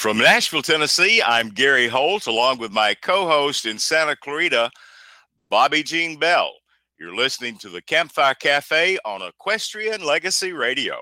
From Nashville, Tennessee, I'm Gary Holt, along with my co-host in Santa Clarita, Bobby Jean Bell. You're listening to the Campfire Cafe on Equestrian Legacy Radio.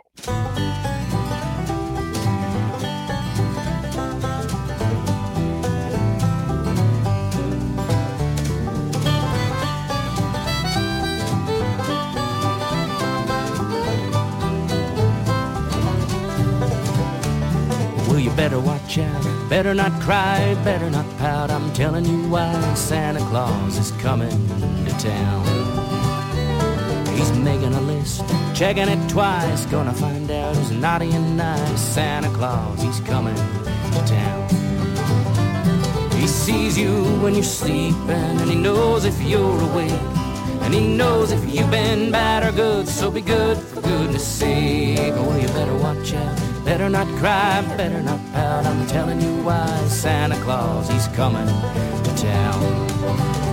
Well, you better watch out, better not cry, better not pout. I'm telling you why Santa Claus is coming to town. He's making a list, checking it twice, gonna find out who's naughty and nice. Santa Claus, he's coming to town. He sees you when you're sleeping, and he knows if you're awake, and he knows if you've been bad or good, so be good for goodness sake. Oh, you better watch out, better not cry, better not pout. I'm telling you why Santa Claus, he's coming to town.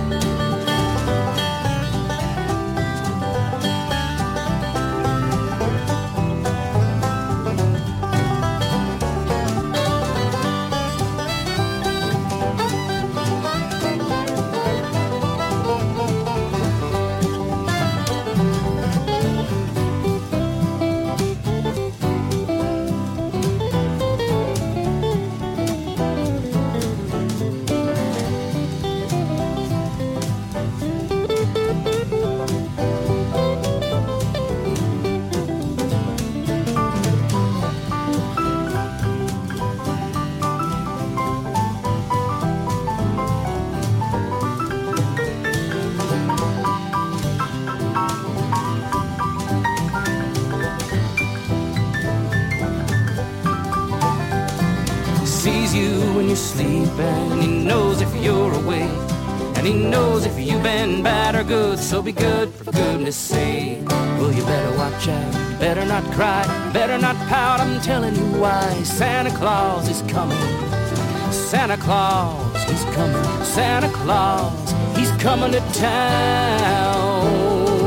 Sees you when you're sleeping, and he knows if you're awake, and he knows if you've been bad or good, so be good for goodness sake. Well, you better watch out, better not cry, better not pout. I'm telling you why Santa Claus is coming. Santa Claus, he's coming. Santa Claus, he's coming to town.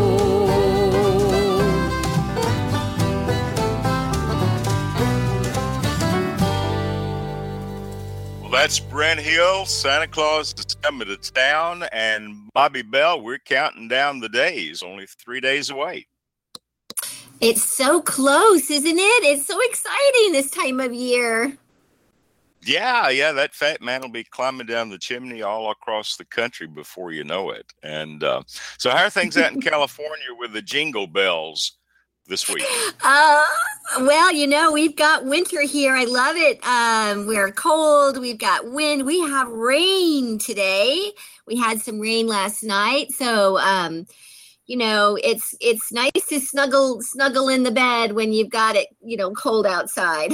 That's Brent Hill. Santa Claus is coming to town, and Bobby Bell, we're counting down the days, only 3 days away. It's so close, isn't it? It's so exciting this time of year. Yeah, that fat man will be climbing down the chimney all across the country before you know it. And so how are things out in California with the jingle bells this week? Well, we've got winter here. I love it. We're cold. We've got wind. We have rain today. We had some rain last night. So, it's nice to snuggle in the bed when you've got it, cold outside.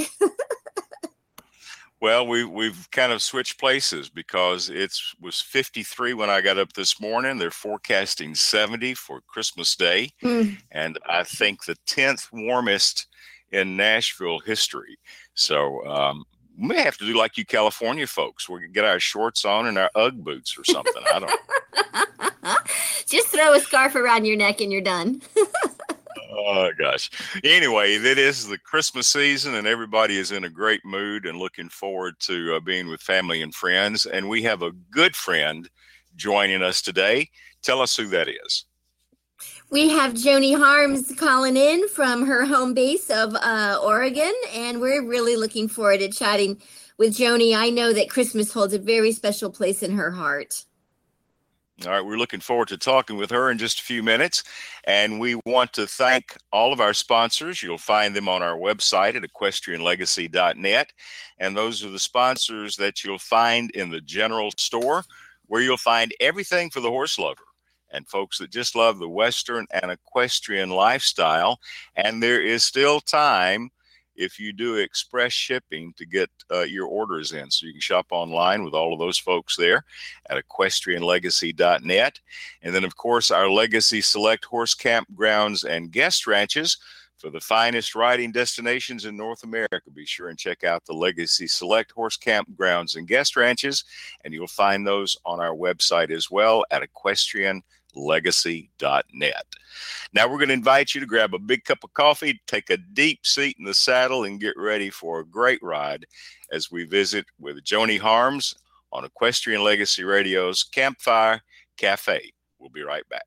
Well, we've kind of switched places because it was 53 when I got up this morning. They're forecasting 70 for Christmas Day, and I think the 10th warmest in Nashville history. So we may have to do like you California folks. We can get our shorts on and our Ugg boots or something. I don't know. Just throw a scarf around your neck and you're done. Oh, gosh. Anyway, it is the Christmas season, and everybody is in a great mood and looking forward to being with family and friends. And we have a good friend joining us today. Tell us who that is. We have Joni Harms calling in from her home base of Oregon, and we're really looking forward to chatting with Joni. I know that Christmas holds a very special place in her heart. All right, we're looking forward to talking with her in just a few minutes, and we want to thank all of our sponsors. You'll find them on our website at equestrianlegacy.net, and those are the sponsors that you'll find in the general store, where you'll find everything for the horse lover and folks that just love the Western and equestrian lifestyle. And there is still time, if you do express shipping, to get your orders in. So you can shop online with all of those folks there at equestrianlegacy.net. And then, of course, our Legacy Select Horse Campgrounds and Guest Ranches for the finest riding destinations in North America. Be sure and check out the Legacy Select Horse Campgrounds and Guest Ranches, and you'll find those on our website as well at equestrianlegacy.net. legacy.net. Now we're going to invite you to grab a big cup of coffee, take a deep seat in the saddle, and get ready for a great ride as we visit with Joni Harms on Equestrian Legacy Radio's Campfire Cafe. We'll be right back.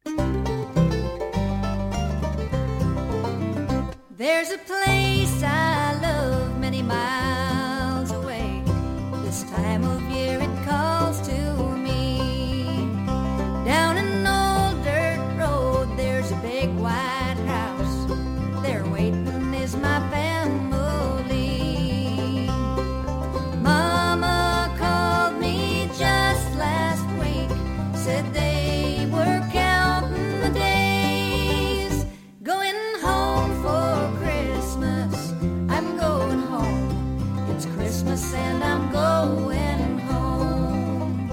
There's a place I love many miles away. This time of year it calls to me. Down an old dirt road, there's a big white house. There waiting is my family. Mama called me just last week, said they were counting the days, going home for Christmas. I'm going home. It's Christmas and I'm going home.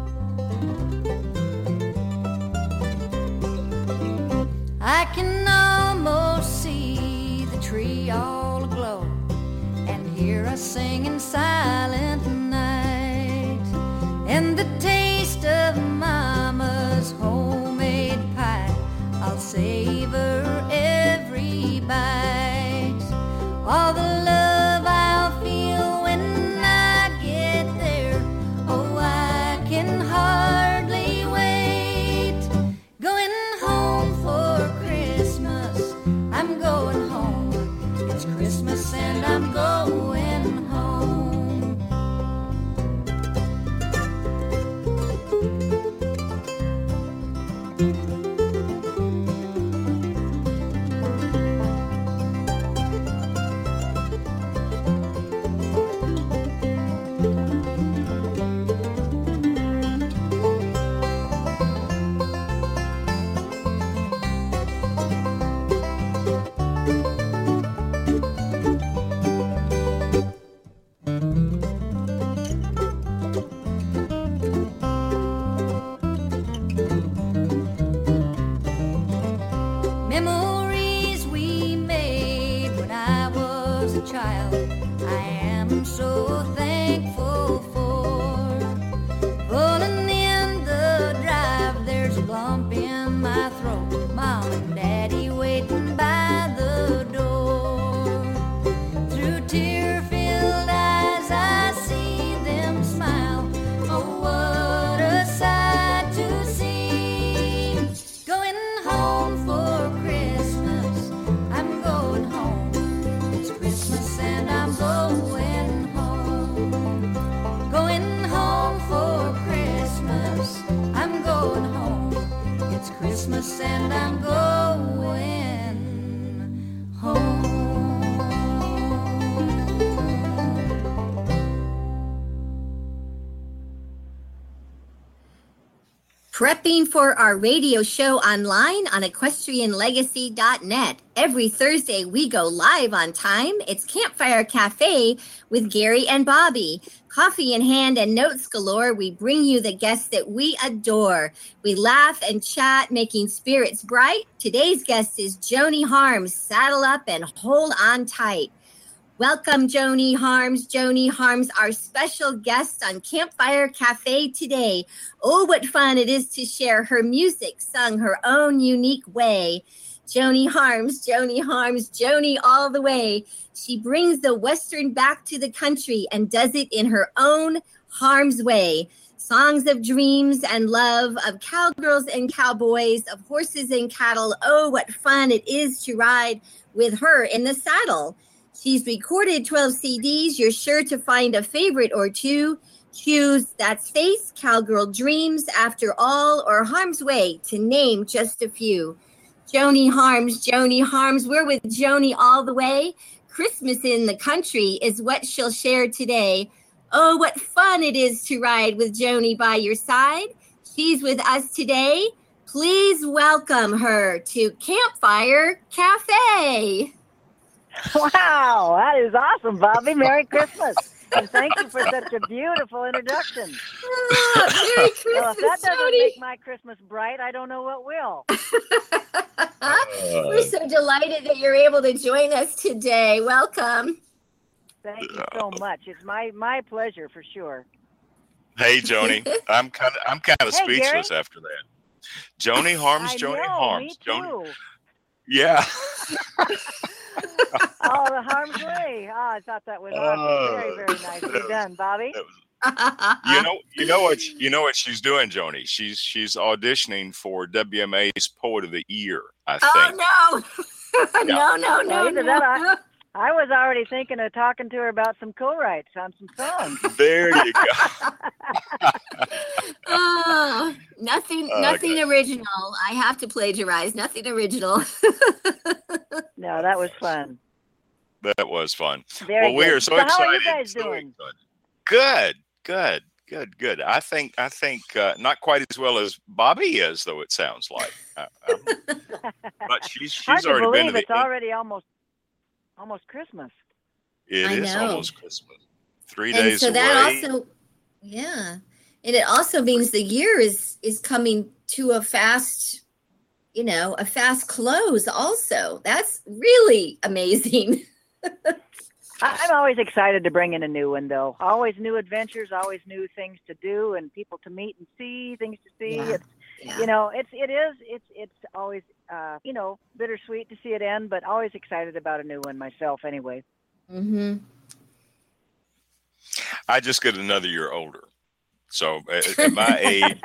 I can almost see the tree all aglow and hear us singing Silent Night, and the taste of Mama's homemade pie. I'll savor every bite. All the love I'll feel when I get there. Oh, I can hardly wait. Going home for Christmas. I'm going home. It's Christmas and I'm going home. Memories we made when I was a child, I am so thankful for. Pulling in the drive, there's a lump in my throat. Mom and Daddy waiting by the door. Through tear-filled eyes I see them smile. Oh, what a sight to see. Going home for Christmas, I'm going home. It's Christmas and I'm going home. Going home for Christmas, I'm going home. It's Christmas and I'm going home. Prepping for our radio show online on equestrianlegacy.net. Every Thursday, we go live on time. It's Campfire Cafe with Gary and Bobby. Coffee in hand and notes galore, we bring you the guests that we adore. We laugh and chat, making spirits bright. Today's guest is Joni Harms. Saddle up and hold on tight. Welcome, Joni Harms. Joni Harms, our special guest on Campfire Cafe today. Oh, what fun it is to share her music, sung her own unique way. Joni Harms, Joni Harms, Joni all the way. She brings the Western back to the country and does it in her own Harms way. Songs of dreams and love, of cowgirls and cowboys, of horses and cattle. Oh, what fun it is to ride with her in the saddle. She's recorded 12 CDs. You're sure to find a favorite or two. Choose That's Face, Cowgirl Dreams, After All, or Harm's Way, to name just a few. Joni Harms, Joni Harms. We're with Joni all the way. Christmas in the country is what she'll share today. Oh, what fun it is to ride with Joni by your side. She's with us today. Please welcome her to Campfire Cafe. Wow, that is awesome, Bobby. Merry Christmas. And thank you for such a beautiful introduction. Merry Christmas, Well, if that doesn't Joni. make my Christmas bright, I don't know what will. We're so delighted that you're able to join us today. Welcome. Thank you so much. It's my pleasure for sure. Hey, Joni, I'm kind of Hey, speechless after that. Joni Harms, I Joni know, Harms. me too. Yeah. Oh, the Harm's Way. Oh, I thought that was awesome. Very, very nicely done, Bobby. That was- you know what she's doing, Joni. She's auditioning for WMA's Poet of the Year, I think. Oh no. Yeah. no, Either that, I was already thinking of talking to her about some co-writes on some songs. There you go. Oh, nothing original. I have to plagiarize. Nothing original. No, that was fun. That was fun. Very We good. are so So excited. how are you guys doing? Good. I think not quite as well as Bobby is, though it sounds like. But she's Hard to already been believe to the. it's already almost Christmas. It I is know. almost Christmas. 3 And days so away. that also, yeah. And it also means the year is coming to a fast close also. That's really amazing. I'm always excited to bring in a new one, though. Always new adventures, always new things to do, and people to meet and see, things to see. Yeah. It's always bittersweet to see it end, but always excited about a new one myself, anyway. Mm-hmm. I just get another year older. So at my age,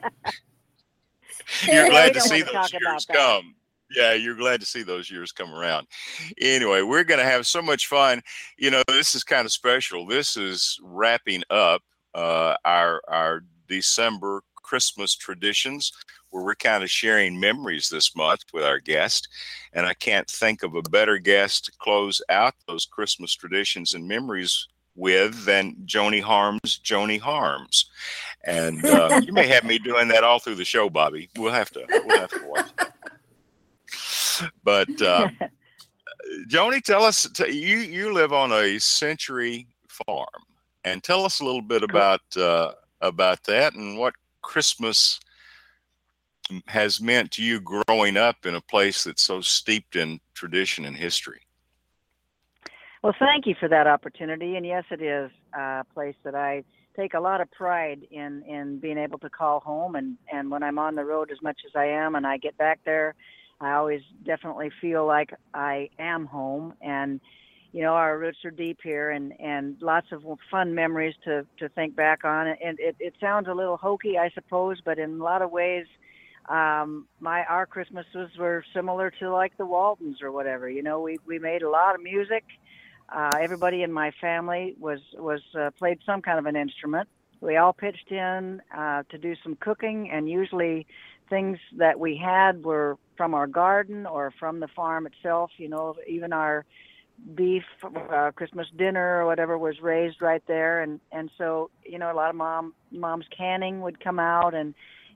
you're glad to see those years come. Yeah, you're glad to see those years come around. Anyway, we're going to have so much fun. This is kind of special. This is wrapping up our December Christmas traditions, where we're kind of sharing memories this month with our guest. And I can't think of a better guest to close out those Christmas traditions and memories with than Joni Harms. And you may have me doing that all through the show, Bobby. We'll have to watch that. But Joni, tell us, you live on a Century farm, and tell us a little bit about that and what Christmas has meant to you growing up in a place that's so steeped in tradition and history. Well, thank you for that opportunity. And yes, it is a place that I take a lot of pride in being able to call home. And when I'm on the road as much as I am and I get back there, I always definitely feel like I am home. And, our roots are deep here and lots of fun memories to think back on. And it sounds a little hokey, I suppose, but in a lot of ways, our Christmases were similar to like the Waltons or whatever. We made a lot of music. Everybody in my family was played some kind of an instrument. We all pitched in to do some cooking, and usually things that we had were from our garden or from the farm itself. Even our beef Christmas dinner or whatever was raised right there, and so a lot of mom's canning would come out, and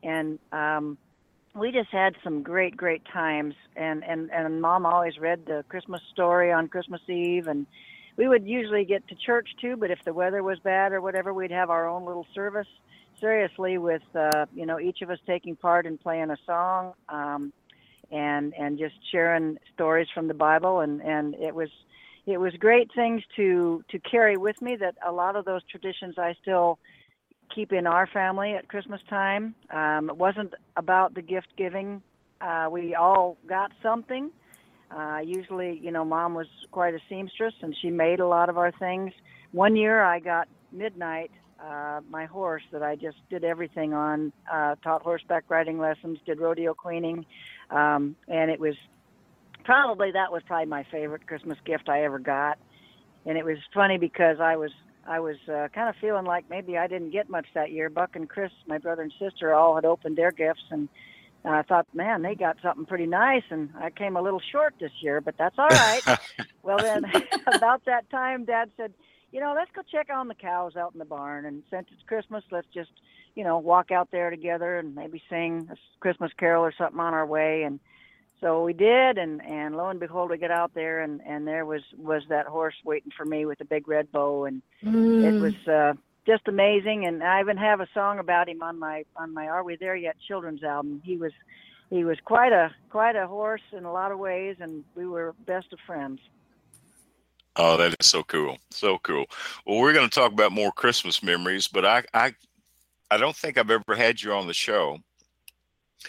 we just had some great times, and Mom always read the Christmas story on Christmas Eve, and we would usually get to church too, but if the weather was bad or whatever, we'd have our own little service, seriously, with each of us taking part in playing a song, and just sharing stories from the Bible, and it was great things to carry with me, that a lot of those traditions I still keep in our family at Christmas time. It wasn't about the gift giving. We all got something. Usually, Mom was quite a seamstress, and she made a lot of our things. One year I got Midnight, my horse that I just did everything on, taught horseback riding lessons, did rodeo queening, and that was probably my favorite Christmas gift I ever got. And it was funny because I was kind of feeling like maybe I didn't get much that year. Buck and Chris, my brother and sister, all had opened their gifts, and I thought, man, they got something pretty nice, and I came a little short this year, but that's all right. Well, then about that time, Dad said, let's go check on the cows out in the barn, and since it's Christmas, let's just, walk out there together and maybe sing a Christmas carol or something on our way. And so we did, and lo and behold, we get out there, and there was that horse waiting for me with a big red bow, and it was just amazing. And I even have a song about him on my Are We There Yet children's album. He was quite a horse in a lot of ways, and we were best of friends. Oh, that is so cool. So cool. Well, we're going to talk about more Christmas memories, but I don't think I've ever had you on the show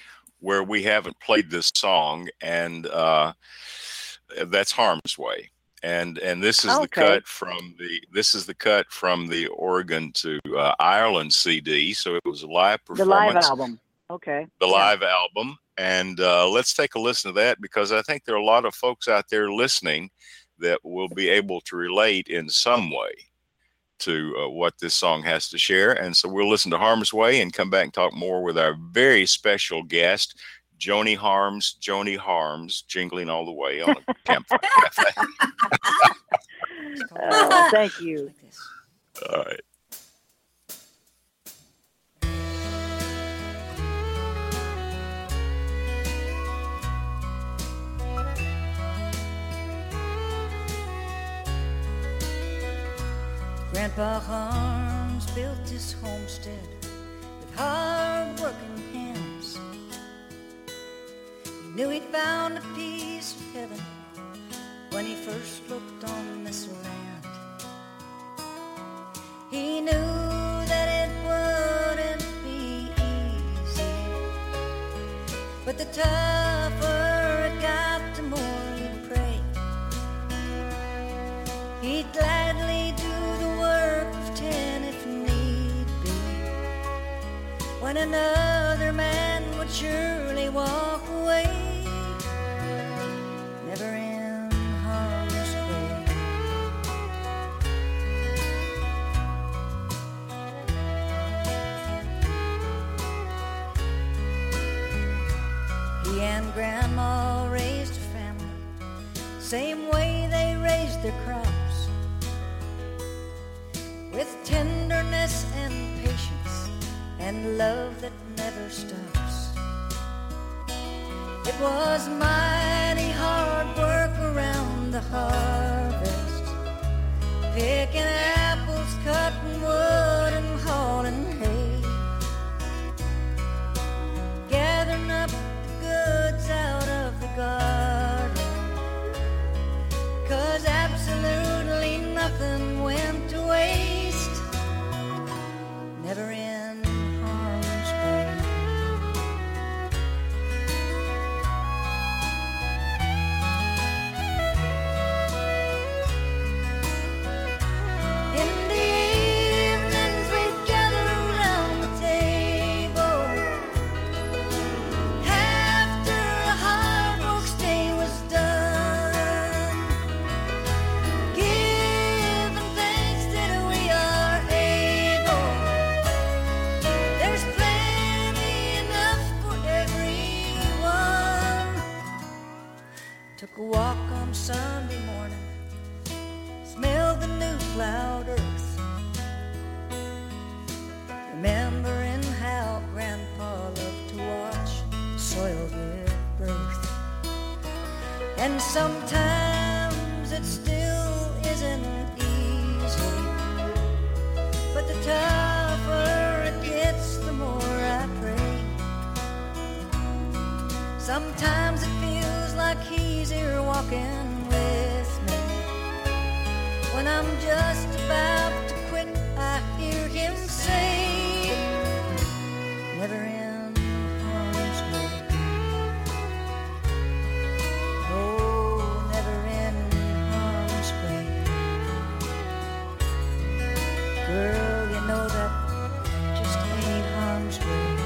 where we haven't played this song, and that's Harm's Way. And this is the cut from the Oregon to Ireland CD. So it was a live performance. The live album. Okay. The live album. And let's take a listen to that, because I think there are a lot of folks out there listening that will be able to relate in some way to what this song has to share. And so we'll listen to Harm's Way and come back and talk more with our very special guest, Joni Harms, jingling all the way on a Campfire Cafe. Thank you. All right. Grandpa Harms built his homestead with hard-working hands. He knew he'd found a piece of heaven when he first looked on this land. He knew that it wouldn't be easy, but the tougher it got, the more he'd pray. He'd gladly do the work of 10 if need be, when another man would surely walk away, never in harm's way. He and Grandma raised a family, same way they raised their crops, with tenderness and patience and love that never stops. It was mighty hard work around the harvest, picking apples, cutting wood, and hauling hay, gathering up the goods out of the garden, 'cause absolutely nothing went to waste, never in harm's way. In the evenings we'd gather around the table after a hard work's day was done, giving thanks that we are able. There's plenty enough for everyone. Took a walk on Sunday morning, smelled the new plowed earth, remembering how Grandpa loved to watch soil give birth. And sometimes it still isn't easy, but the tougher it gets, the more I pray. Sometimes it feels like he's here walking with me. When I'm just about to quit, I hear him say, never in harm's way. Oh, never in harm's way. Girl, you know that just ain't harm's way.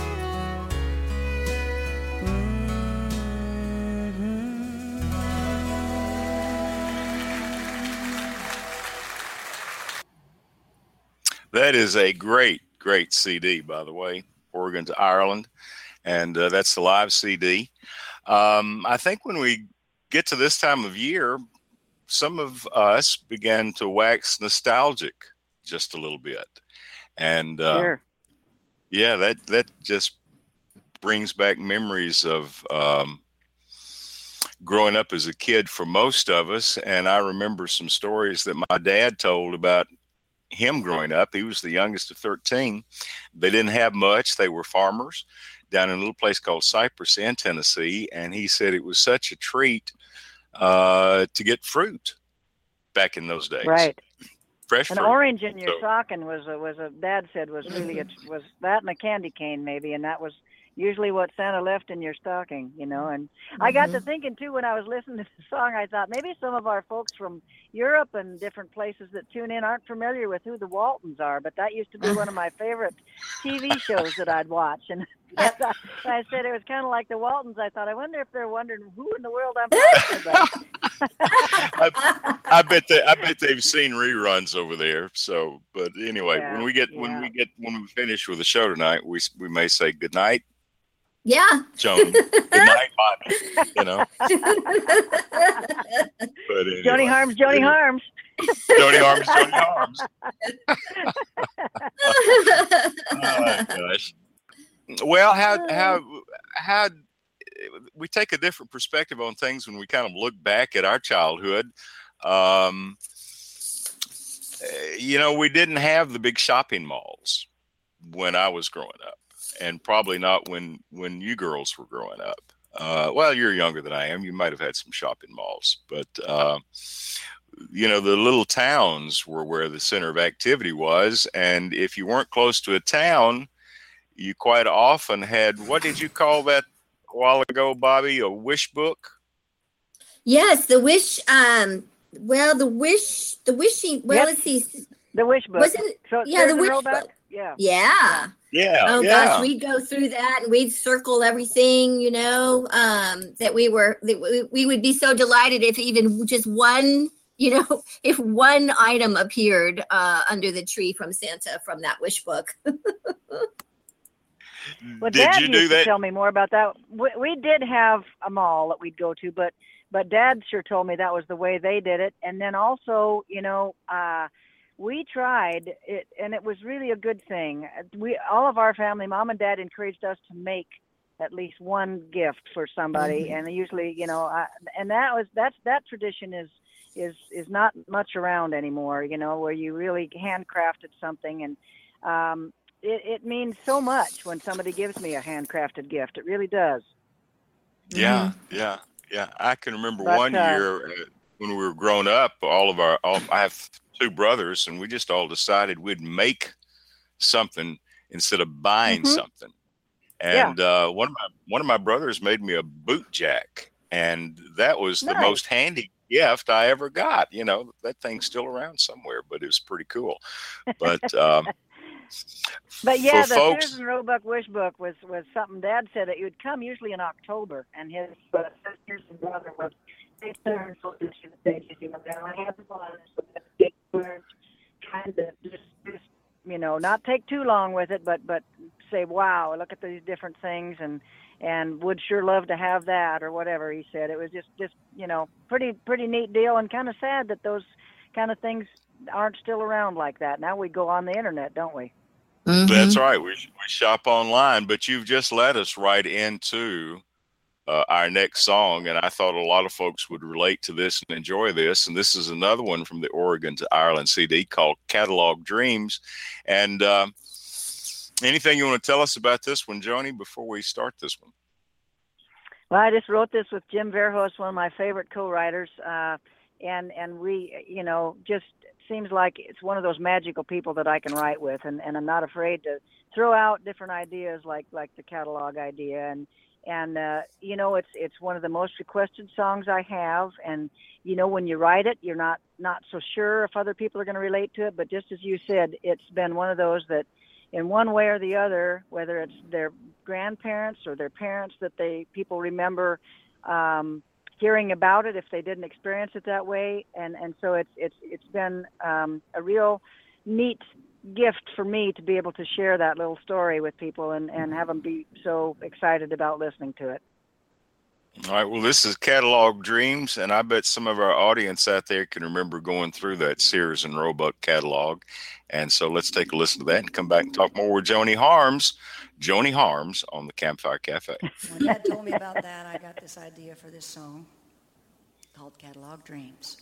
That is a great, great CD, by the way, Oregon to Ireland. And that's the live CD. I think when we get to this time of year, some of us began to wax nostalgic just a little bit. And Sure. yeah, that just brings back memories of growing up as a kid for most of us. And I remember some stories that my dad told about him growing up. He was the youngest of 13. They didn't have much. They were farmers down in a little place called Cypress in Tennessee. And he said it was such a treat to get fruit back in those days. Right. Fresh An fruit. orange in your So- stocking was a Dad said was really was that and a candy cane maybe, and that was usually what Santa left in your stocking, And I got to thinking too when I was listening to the song, I thought maybe some of our folks from Europe and different places that tune in aren't familiar with who the Waltons are, but that used to be one of my favorite TV shows that I'd watch. And I said it was kind of like the Waltons. I thought, I wonder if they're wondering who in the world I'm talking about. I bet they've seen reruns over there. So, but anyway, when we finish with the show tonight, we may say good night. Yeah. Joni. Good night, Bobby. But anyway, Joni Harms. Joni Harms. Oh, gosh. Well, how we take a different perspective on things when we kind of look back at our childhood. We didn't have the big shopping malls when I was growing up, and probably not when you girls were growing up. Well, you're younger than I am. You might have had some shopping malls, but the little towns were where the center of activity was. And if you weren't close to a town, you quite often had, what did you call that a while ago, Bobby? A wish book? Yes, the wish. The wishing. Well, Yep. let's see. The wish book. Wasn't it? So Yeah, the wish Roebuck? book. Yeah. Yeah. Yeah. Oh yeah. gosh, we'd go through that and we'd circle everything, that we would be so delighted if even just one, if one item appeared under the tree from Santa from that wish book. Well, Did Dad you do used to that? tell me more about that. We did have a mall that we'd go to, but Dad sure told me that was the way they did it. And then also, we tried it, and it was really a good thing. All of our family, Mom and Dad, encouraged us to make at least one gift for somebody, and usually, and that tradition is not much around anymore. Where you really handcrafted something, and it means so much when somebody gives me a handcrafted gift. It really does. Yeah. I can remember one year when we were growing up, I have two brothers, and we just all decided we'd make something instead of buying something. And one of my brothers made me a boot jack, and that was the most handy gift I ever got. That thing's still around somewhere, but it was pretty cool. But But yeah, the folks, Sears and Roebuck Wish Book was something Dad said that it would come usually in October, and his sisters and brother would take turns looking through the pages. I had the ones with the big words, kind of just not take too long with it, but say, wow, look at these different things, and would sure love to have that or whatever he said. It was just pretty neat deal, and kind of sad that those kind of things aren't still around like that. Now we go on the internet, don't we? Mm-hmm. That's right. We shop online, but you've just led us right into our next song, and I thought a lot of folks would relate to this and enjoy this. And this is another one from the Oregon to Ireland CD called Catalog Dreams. And anything you want to tell us about this one, Joni, before we start this one? Well, I just wrote this with Jim Verhulst, one of my favorite co-writers, and we, just seems like it's one of those magical people that I can write with, and I'm not afraid to throw out different ideas like the catalog idea, and it's one of the most requested songs I have, and when you write it, you're not so sure if other people are going to relate to it, but just as you said, it's been one of those that in one way or the other, whether it's their grandparents or their parents, that people remember hearing about it if they didn't experience it that way, and so it's been a real neat gift for me to be able to share that little story with people and have them be so excited about listening to it. All right. Well, this is Catalog Dreams, and I bet some of our audience out there can remember going through that Sears and Roebuck catalog. And so let's take a listen to that and come back and talk more with Joni Harms on the Campfire Cafe. When Dad told me about that, I got this idea for this song called Catalog Dreams.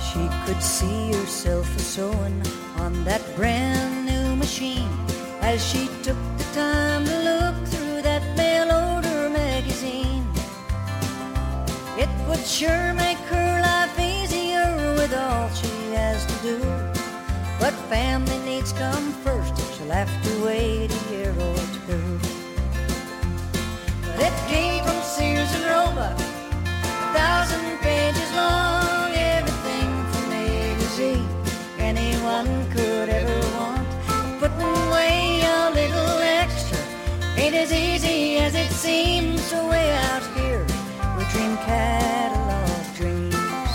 She could see herself a-sewing on that brand new machine as she took the time to look through that mail-order magazine. It would sure make her life easier with all she has to do. But family needs come first, she'll have to wait a year or two. But it came from Sears and Roebuck, 1,000 pages long, everything from A to Z anyone could ever want. Putting away a little extra ain't as easy as it seems. So way out here we dream catalog dreams.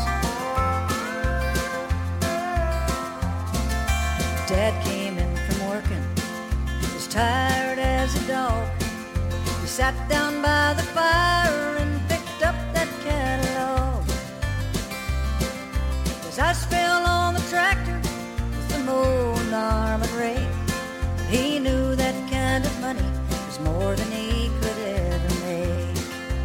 Dad came in from working, as tired as a dog. He sat down by the fire and picked up that catalog. His eyes fell on the tractor with the mowing arm and rake. He knew that kind of money was more than he could ever make.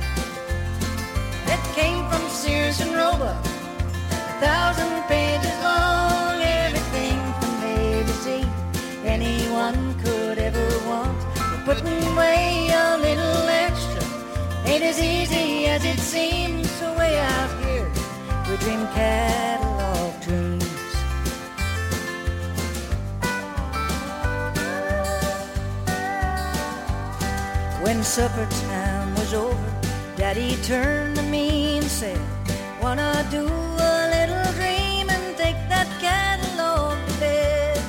It came from Sears and Roebuck, 1,000 pages long, everything from A to Z anyone could ever want. But putting away a little extra ain't as easy as it seems. So way out here we dream catalog dreams. When supper time was over, Daddy turned to me and said, wanna do a little dream and take that catalog to bed.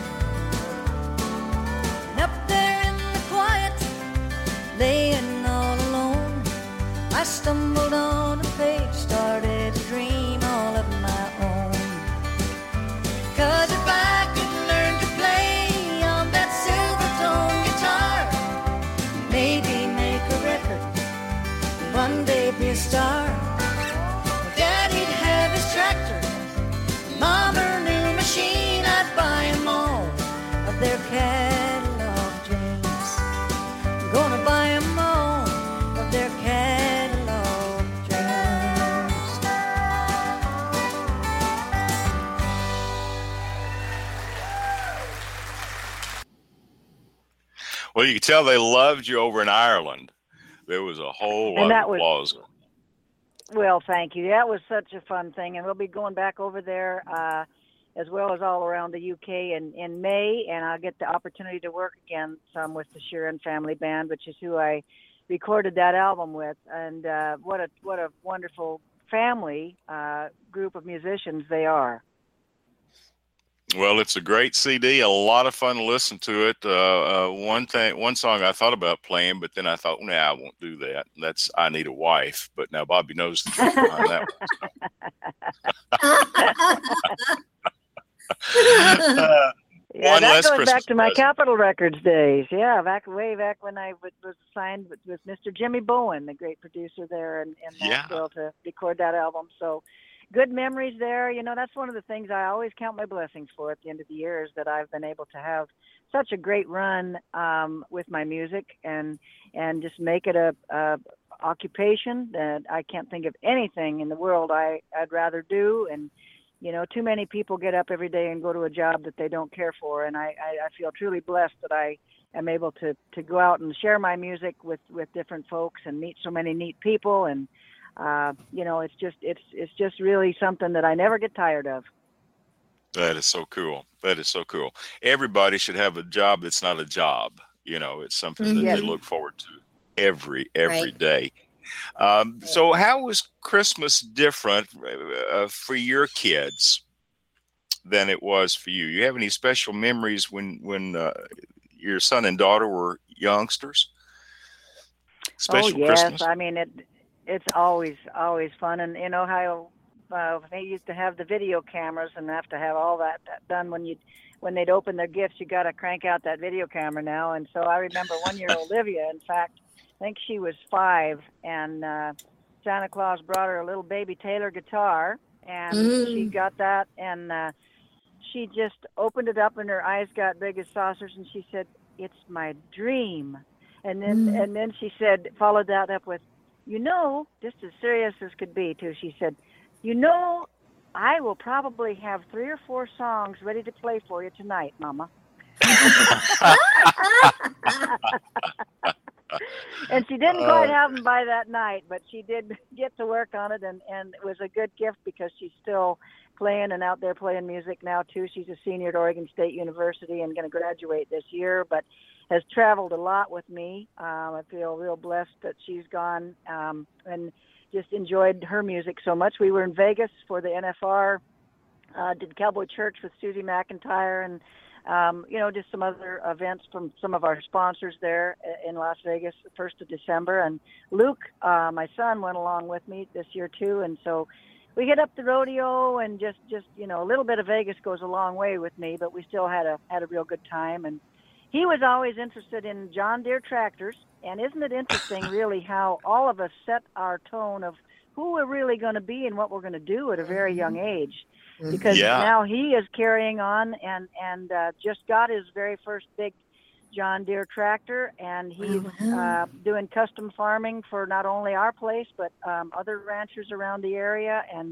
And up there in the quiet, laying all alone, I stumbled on a page, started to dream all of my own. 'Cause if I could learn to play on that silver tone guitar, maybe make a record, one day be a star. Daddy'd have his tractor, Mom her new machine, I'd buy 'em all of their catalog dreams. I'm gonna buy 'em all of their catalog dreams. Well, you could tell they loved you over in Ireland. There was a whole lot of applause. Well, thank you. That was such a fun thing, and we'll be going back over there as well as all around the UK in May, and I'll get the opportunity to work again some with the Sheeran Family Band, which is who I recorded that album with. And what a wonderful family group of musicians they are. Well, it's a great CD, a lot of fun to listen to it. One song I thought about playing, but then I thought, nah, I won't do that. That's I Need a Wife. But now Bobby knows the truth behind that one. Yeah, that goes back to my Capitol Records days. Yeah, way back when I was signed with Mr. Jimmy Bowen, the great producer there in Nashville, to record that album. So good memories there. You know, that's one of the things I always count my blessings for at the end of the year, is that I've been able to have such a great run with my music and just make it a occupation that I can't think of anything in the world I'd rather do. And you know, too many people get up every day and go to a job that they don't care for, and I feel truly blessed that I am able to go out and share my music with different folks and meet so many neat people. And you know, it's just really something that I never get tired of. That is so cool. That is so cool. Everybody should have a job that's not a job. You know, it's something that they look forward to every day. So how was Christmas different for your kids than it was for you? You have any special memories when your son and daughter were youngsters? Special Christmas? I mean, it's always fun. And you know how they used to have the video cameras and have to have all that done when they'd open their gifts. You got to crank out that video camera now. And so I remember 1 year Olivia, in fact, I think she was 5, and Santa Claus brought her a little baby Taylor guitar, and she got that, and she just opened it up, and her eyes got big as saucers, and she said, "It's my dream." And then she said, followed that up with, "You know," just as serious as could be too, she said, "You know, I will probably have 3 or 4 songs ready to play for you tonight, Mama. And she didn't quite have them by that night, but she did get to work on it, and it was a good gift because she's still playing and out there playing music now too. She's a senior at Oregon State University and going to graduate this year, but has traveled a lot with me. I feel real blessed that she's gone and just enjoyed her music so much. We were in Vegas for the NFR, did Cowboy Church with Susie McIntyre, and just some other events from some of our sponsors there in Las Vegas, the 1st of December. And Luke, my son, went along with me this year too. And so we hit up the rodeo, and just a little bit of Vegas goes a long way with me, but we still had a real good time. And he was always interested in John Deere tractors. And isn't it interesting really how all of us set our tone of who we're really going to be and what we're going to do at a very young age? Because now he is carrying on and just got his very first big John Deere tractor, and he's doing custom farming for not only our place but other ranchers around the area. And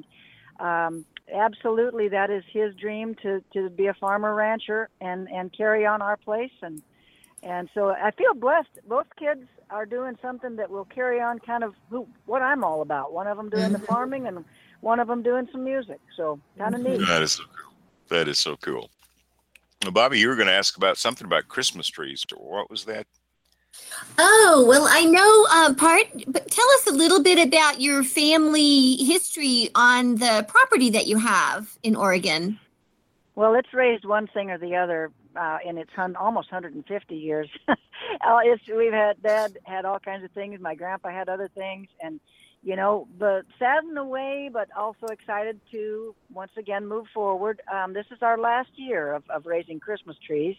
absolutely, that is his dream to be a farmer rancher and carry on our place. And so I feel blessed. Both kids are doing something that will carry on kind of what I'm all about. One of them doing the farming and one of them doing some music. So kind of neat. That is so cool. That is so cool. Well, Bobby, you were going to ask about something about Christmas trees. What was that? Oh, well, I know but tell us a little bit about your family history on the property that you have in Oregon. Well, it's raised one thing or the other in its almost 150 years. We've had Dad had all kinds of things. My grandpa had other things, and but sad in a way, but also excited to once again move forward. This is our last year of raising Christmas trees.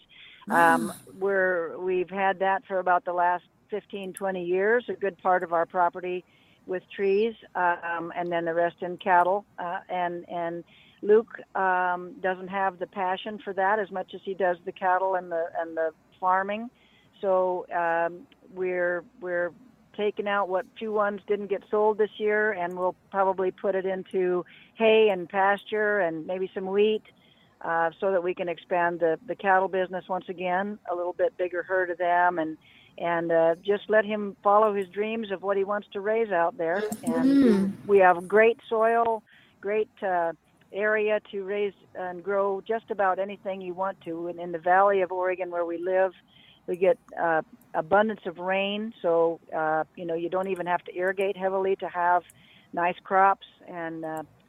We've had that for about the last 15, 20 years, a good part of our property with trees, and then the rest in cattle. And Luke doesn't have the passion for that as much as he does the cattle and the farming. So we're taking out what few ones didn't get sold this year, and we'll probably put it into hay and pasture and maybe some wheat, so that we can expand the cattle business once again, a little bit bigger herd of them, and just let him follow his dreams of what he wants to raise out there. And we have great soil, great area to raise and grow just about anything you want to. And in the valley of Oregon where we live, we get abundance of rain, so you don't even have to irrigate heavily to have nice crops. And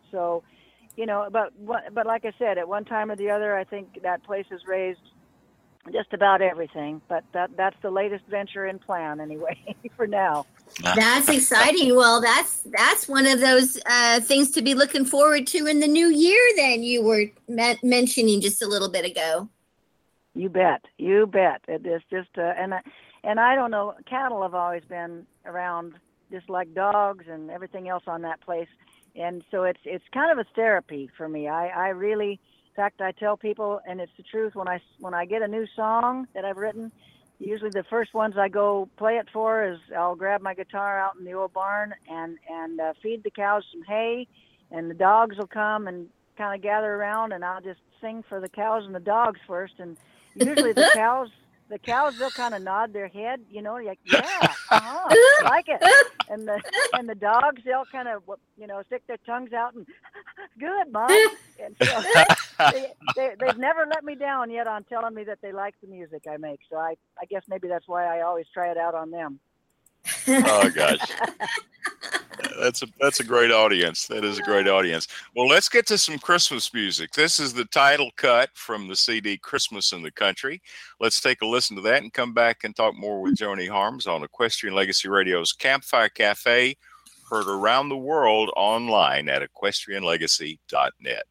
but like I said, at one time or the other, I think that place has raised just about everything. But that's the latest venture in plan anyway for now. That's exciting. Well, that's one of those things to be looking forward to in the new year. Then you were mentioning just a little bit ago. You bet. It is just, and I don't know, cattle have always been around just like dogs and everything else on that place. And so it's kind of a therapy for me. I really, in fact, I tell people, and it's the truth, when I get a new song that I've written, usually the first ones I go play it for is I'll grab my guitar out in the old barn and feed the cows some hay, and the dogs will come and kind of gather around, and I'll just sing for the cows and the dogs first. And usually the cows, they'll kind of nod their head, like, yeah, like it. And the dogs, they'll kind of, stick their tongues out and, good, Mom. And so they've never let me down yet on telling me that they like the music I make. So I guess maybe that's why I always try it out on them. Oh, gosh. That's a great audience. That is a great audience. Well, let's get to some Christmas music. This is the title cut from the CD Christmas in the Country. Let's take a listen to that and come back and talk more with Joni Harms on Equestrian Legacy Radio's Campfire Cafe, heard around the world online at equestrianlegacy.net.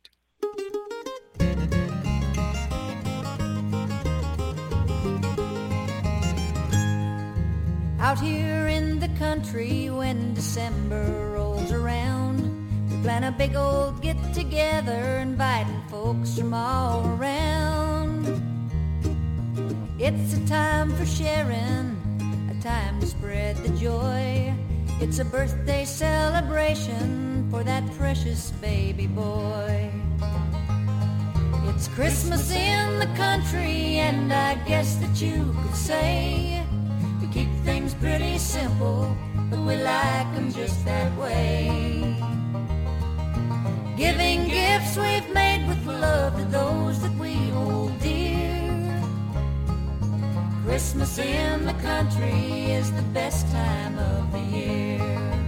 Out here in the country when December rolls around, we plan a big old get-together, inviting folks from all around. It's a time for sharing, a time to spread the joy. It's a birthday celebration for that precious baby boy. It's Christmas in the country, and I guess that you could say we keep things pretty simple, but we like them just that way. Giving gifts we've made with love to those that we hold dear. Christmas in the country is the best time of the year.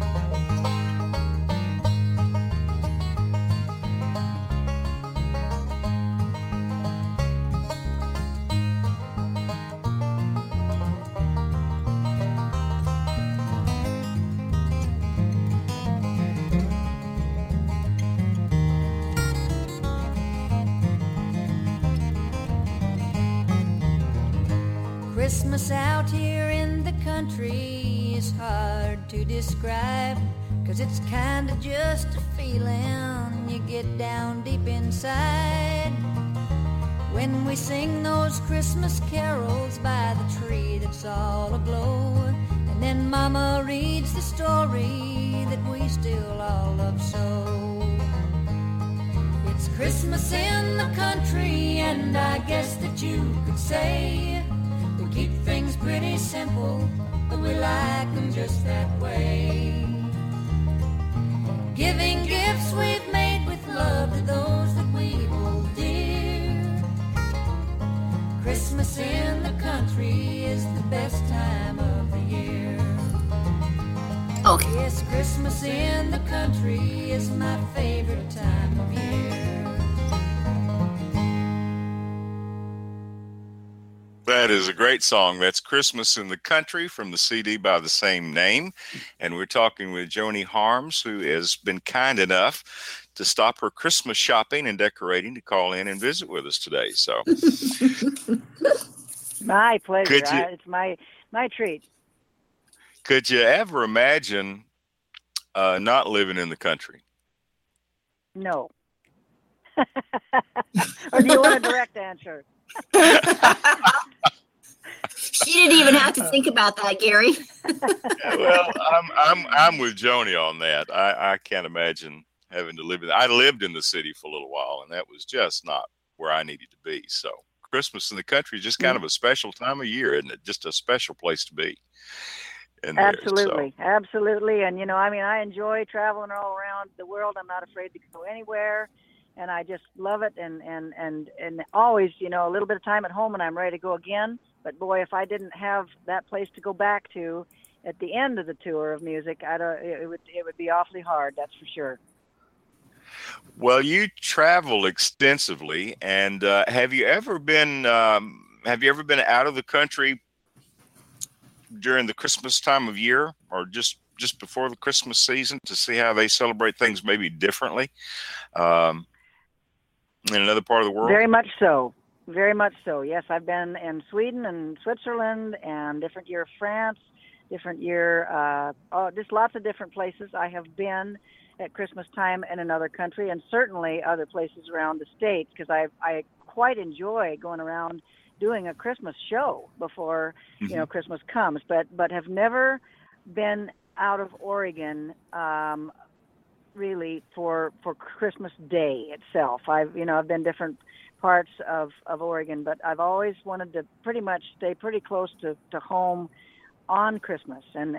Christmas out here in the country is hard to describe, 'cause it's kinda just a feeling you get down deep inside. When we sing those Christmas carols by the tree that's all aglow, and then Mama reads the story that we still all love so. It's Christmas in the country, and I guess that you could say we keep things pretty simple, but we like them just that way. Giving gifts we've made with love to those that we hold dear. Christmas in the country is the best time of the year. Okay. Yes, Christmas in the country is my favorite time of year. That is a great song. That's Christmas in the Country from the CD by the same name. And we're talking with Joni Harms, who has been kind enough to stop her Christmas shopping and decorating to call in and visit with us today. So, My pleasure. Could you- It's my treat. could you ever imagine not living in the country? No. Or do you want a direct answer? She didn't even have to think about that, Gary. Well, I'm with Joni on that. I can't imagine having to live in. I lived in the city for a little while, and that was just not where I needed to be. So Christmas in the country is just kind of a special time of year, isn't it? Just a special place to be. And Absolutely. Absolutely. And, I enjoy traveling all around the world. I'm not afraid to go anywhere. And I just love it. And always, a little bit of time at home and I'm ready to go again. But boy, if I didn't have that place to go back to at the end of the tour of music, it would be awfully hard. That's for sure. Well, you travel extensively, and have you ever been out of the country during the Christmas time of year, or just before the Christmas season, to see how they celebrate things maybe differently in another part of the world? Very much so. Very much so. Yes, I've been in Sweden and Switzerland, and different year France, different year, just lots of different places I have been at Christmas time in another country, and certainly other places around the States, because I quite enjoy going around doing a Christmas show before Christmas comes, but have never been out of Oregon really for Christmas Day itself. I've been different parts of Oregon, but I've always wanted to pretty much stay pretty close to home on Christmas, and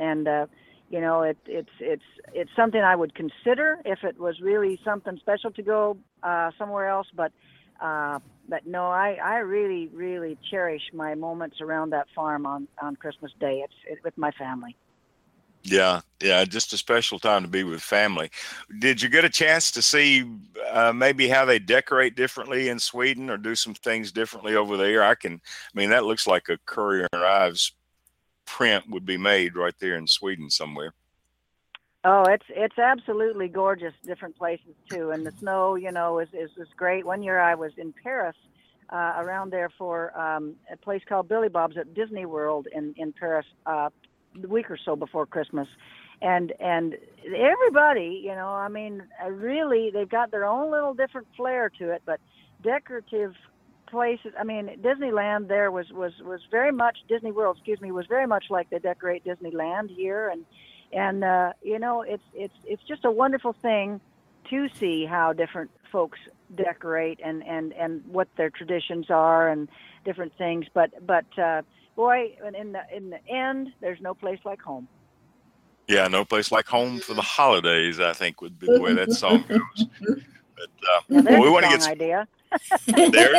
it's something I would consider if it was really something special to go somewhere else, but no, I really, really cherish my moments around that farm on Christmas Day. It's with my family. Yeah, just a special time to be with family. Did you get a chance to see maybe how they decorate differently in Sweden, or do some things differently over there? That looks like a Currier and Ives print would be made right there in Sweden somewhere. Oh, it's absolutely gorgeous. Different places too, and the snow, is great. One year I was in Paris, around there for a place called Billy Bob's at Disney World in Paris, the week or so before Christmas, and everybody, really they've got their own little different flair to it, but decorative places. Disneyland there was very much, Disney World, was very much like they decorate Disneyland here, and it's just a wonderful thing to see how different folks decorate and what their traditions are and different things. But boy, in the end, there's no place like home. Yeah, no place like home for the holidays, I think would be the way that song goes. But There's we a want to song get idea. there.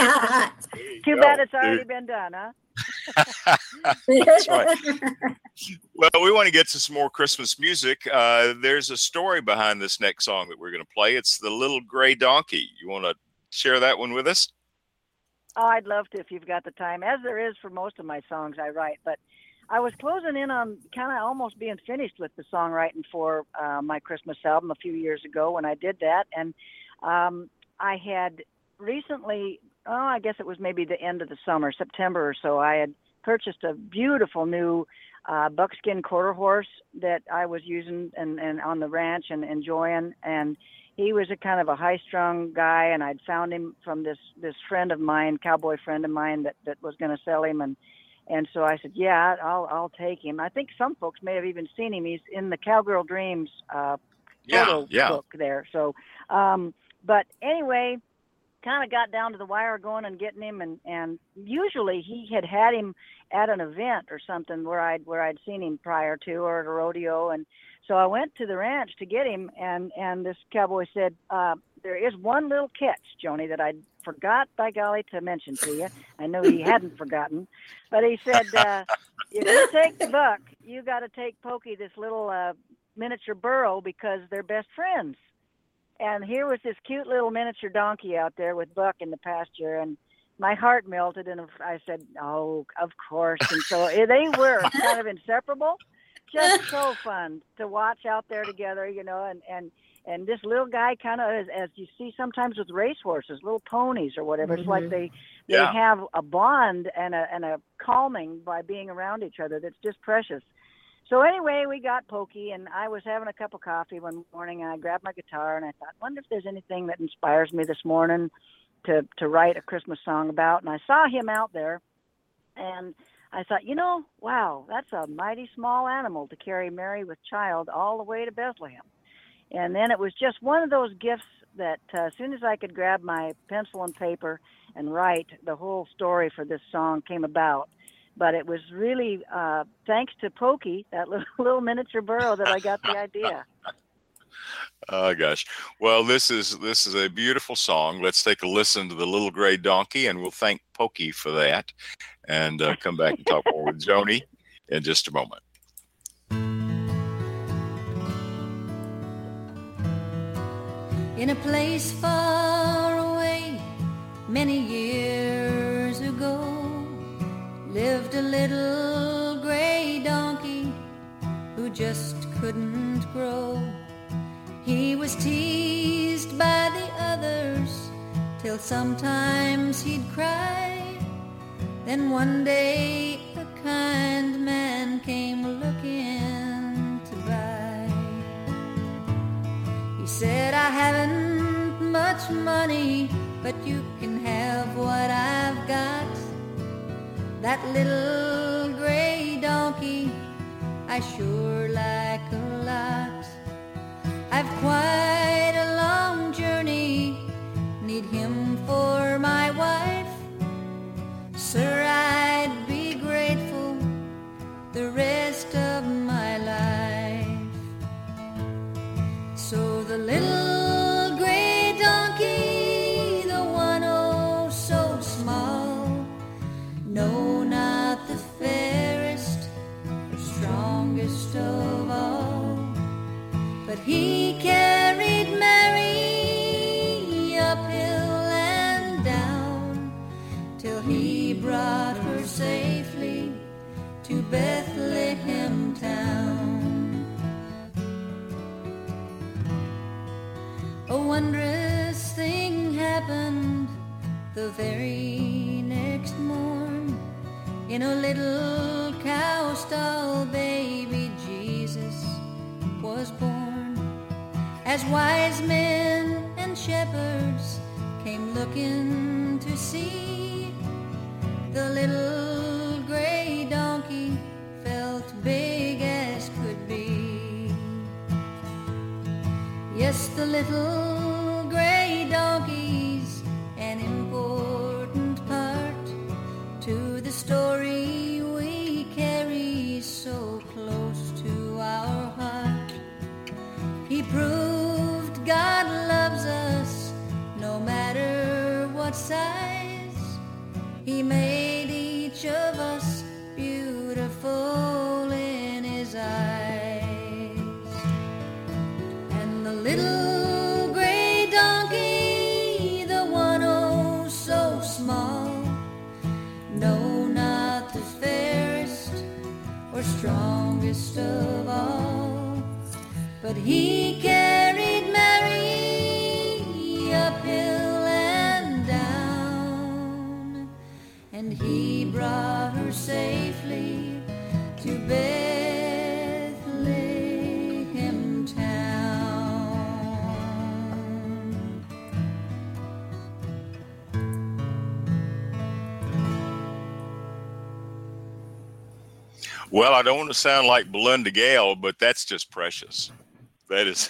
Too bad it's already been done, huh? That's right. Well, we want to get to some more Christmas music. There's a story behind this next song that we're going to play. It's The Little Gray Donkey. You want to share that one with us? Oh, I'd love to if you've got the time, as there is for most of my songs I write. But I was closing in on kind of almost being finished with the songwriting for my Christmas album a few years ago when I did that. And I had recently, I guess it was maybe the end of the summer, September or so, I had purchased a beautiful new buckskin quarter horse that I was using and on the ranch and enjoying. And he was a kind of a high-strung guy, and I'd found him from this friend of mine, cowboy friend of mine that was going to sell him. And so I said, yeah, I'll take him. I think some folks may have even seen him. He's in the Cowgirl Dreams photo book there. So, but anyway, kind of got down to the wire going and getting him, and usually he had him at an event or something where I'd seen him prior to, or at a rodeo. And so I went to the ranch to get him, and this cowboy said, there is one little catch, Joni, that I forgot, by golly, to mention to you. I know he hadn't forgotten, but he said, if you take the Buck, you got to take Pokey, this little miniature burro, because they're best friends. And here was this cute little miniature donkey out there with Buck in the pasture, and my heart melted, and I said, oh, of course. And so they were kind of inseparable, just so fun to watch out there together, you know, and this little guy kind of, as you see sometimes with racehorses, little ponies or whatever, it's like they have a bond and a calming by being around each other that's just precious. So anyway, we got Pokey, and I was having a cup of coffee one morning, and I grabbed my guitar, and I thought, wonder if there's anything that inspires me this morning to write a Christmas song about. And I saw him out there, and I thought, you know, wow, that's a mighty small animal to carry Mary with child all the way to Bethlehem. And then it was just one of those gifts that as soon as I could grab my pencil and paper and write, the whole story for this song came about. But it was really thanks to Pokey, that little miniature burro, that I got the idea. Oh gosh! Well, this is a beautiful song. Let's take a listen to The Little Gray Donkey, and we'll thank Pokey for that, and come back and talk more with Joni in just a moment. In a place far away, many years ago, lived a little gray donkey who just couldn't grow. He was teased by the others till sometimes he'd cry. Then one day a kind man came looking to buy. He said, I haven't much money, but you can have what I've got. That little gray donkey I sure like a lot. I've quite a long journey, need him for my wife. Sir, I'd be grateful the rest of my life. So the little gray donkey, the one oh so small, no, not the fairest or strongest of all, but he carried Mary uphill and down till he brought her safely to Bethlehem town. A wondrous thing happened the very next morn. In a little cow stall, baby Jesus was born. As wise men and shepherds came looking to see, the little gray donkey felt big as could be. Yes, the little gray what size he made each of us beautiful in his eyes. And the little gray donkey, the one oh so small, no, not the fairest or strongest of all, but he carried Mary uphill and down, and he brought her safely to Bethlehem town. Well, I don't want to sound like Belinda Gale, but that's just precious. That is.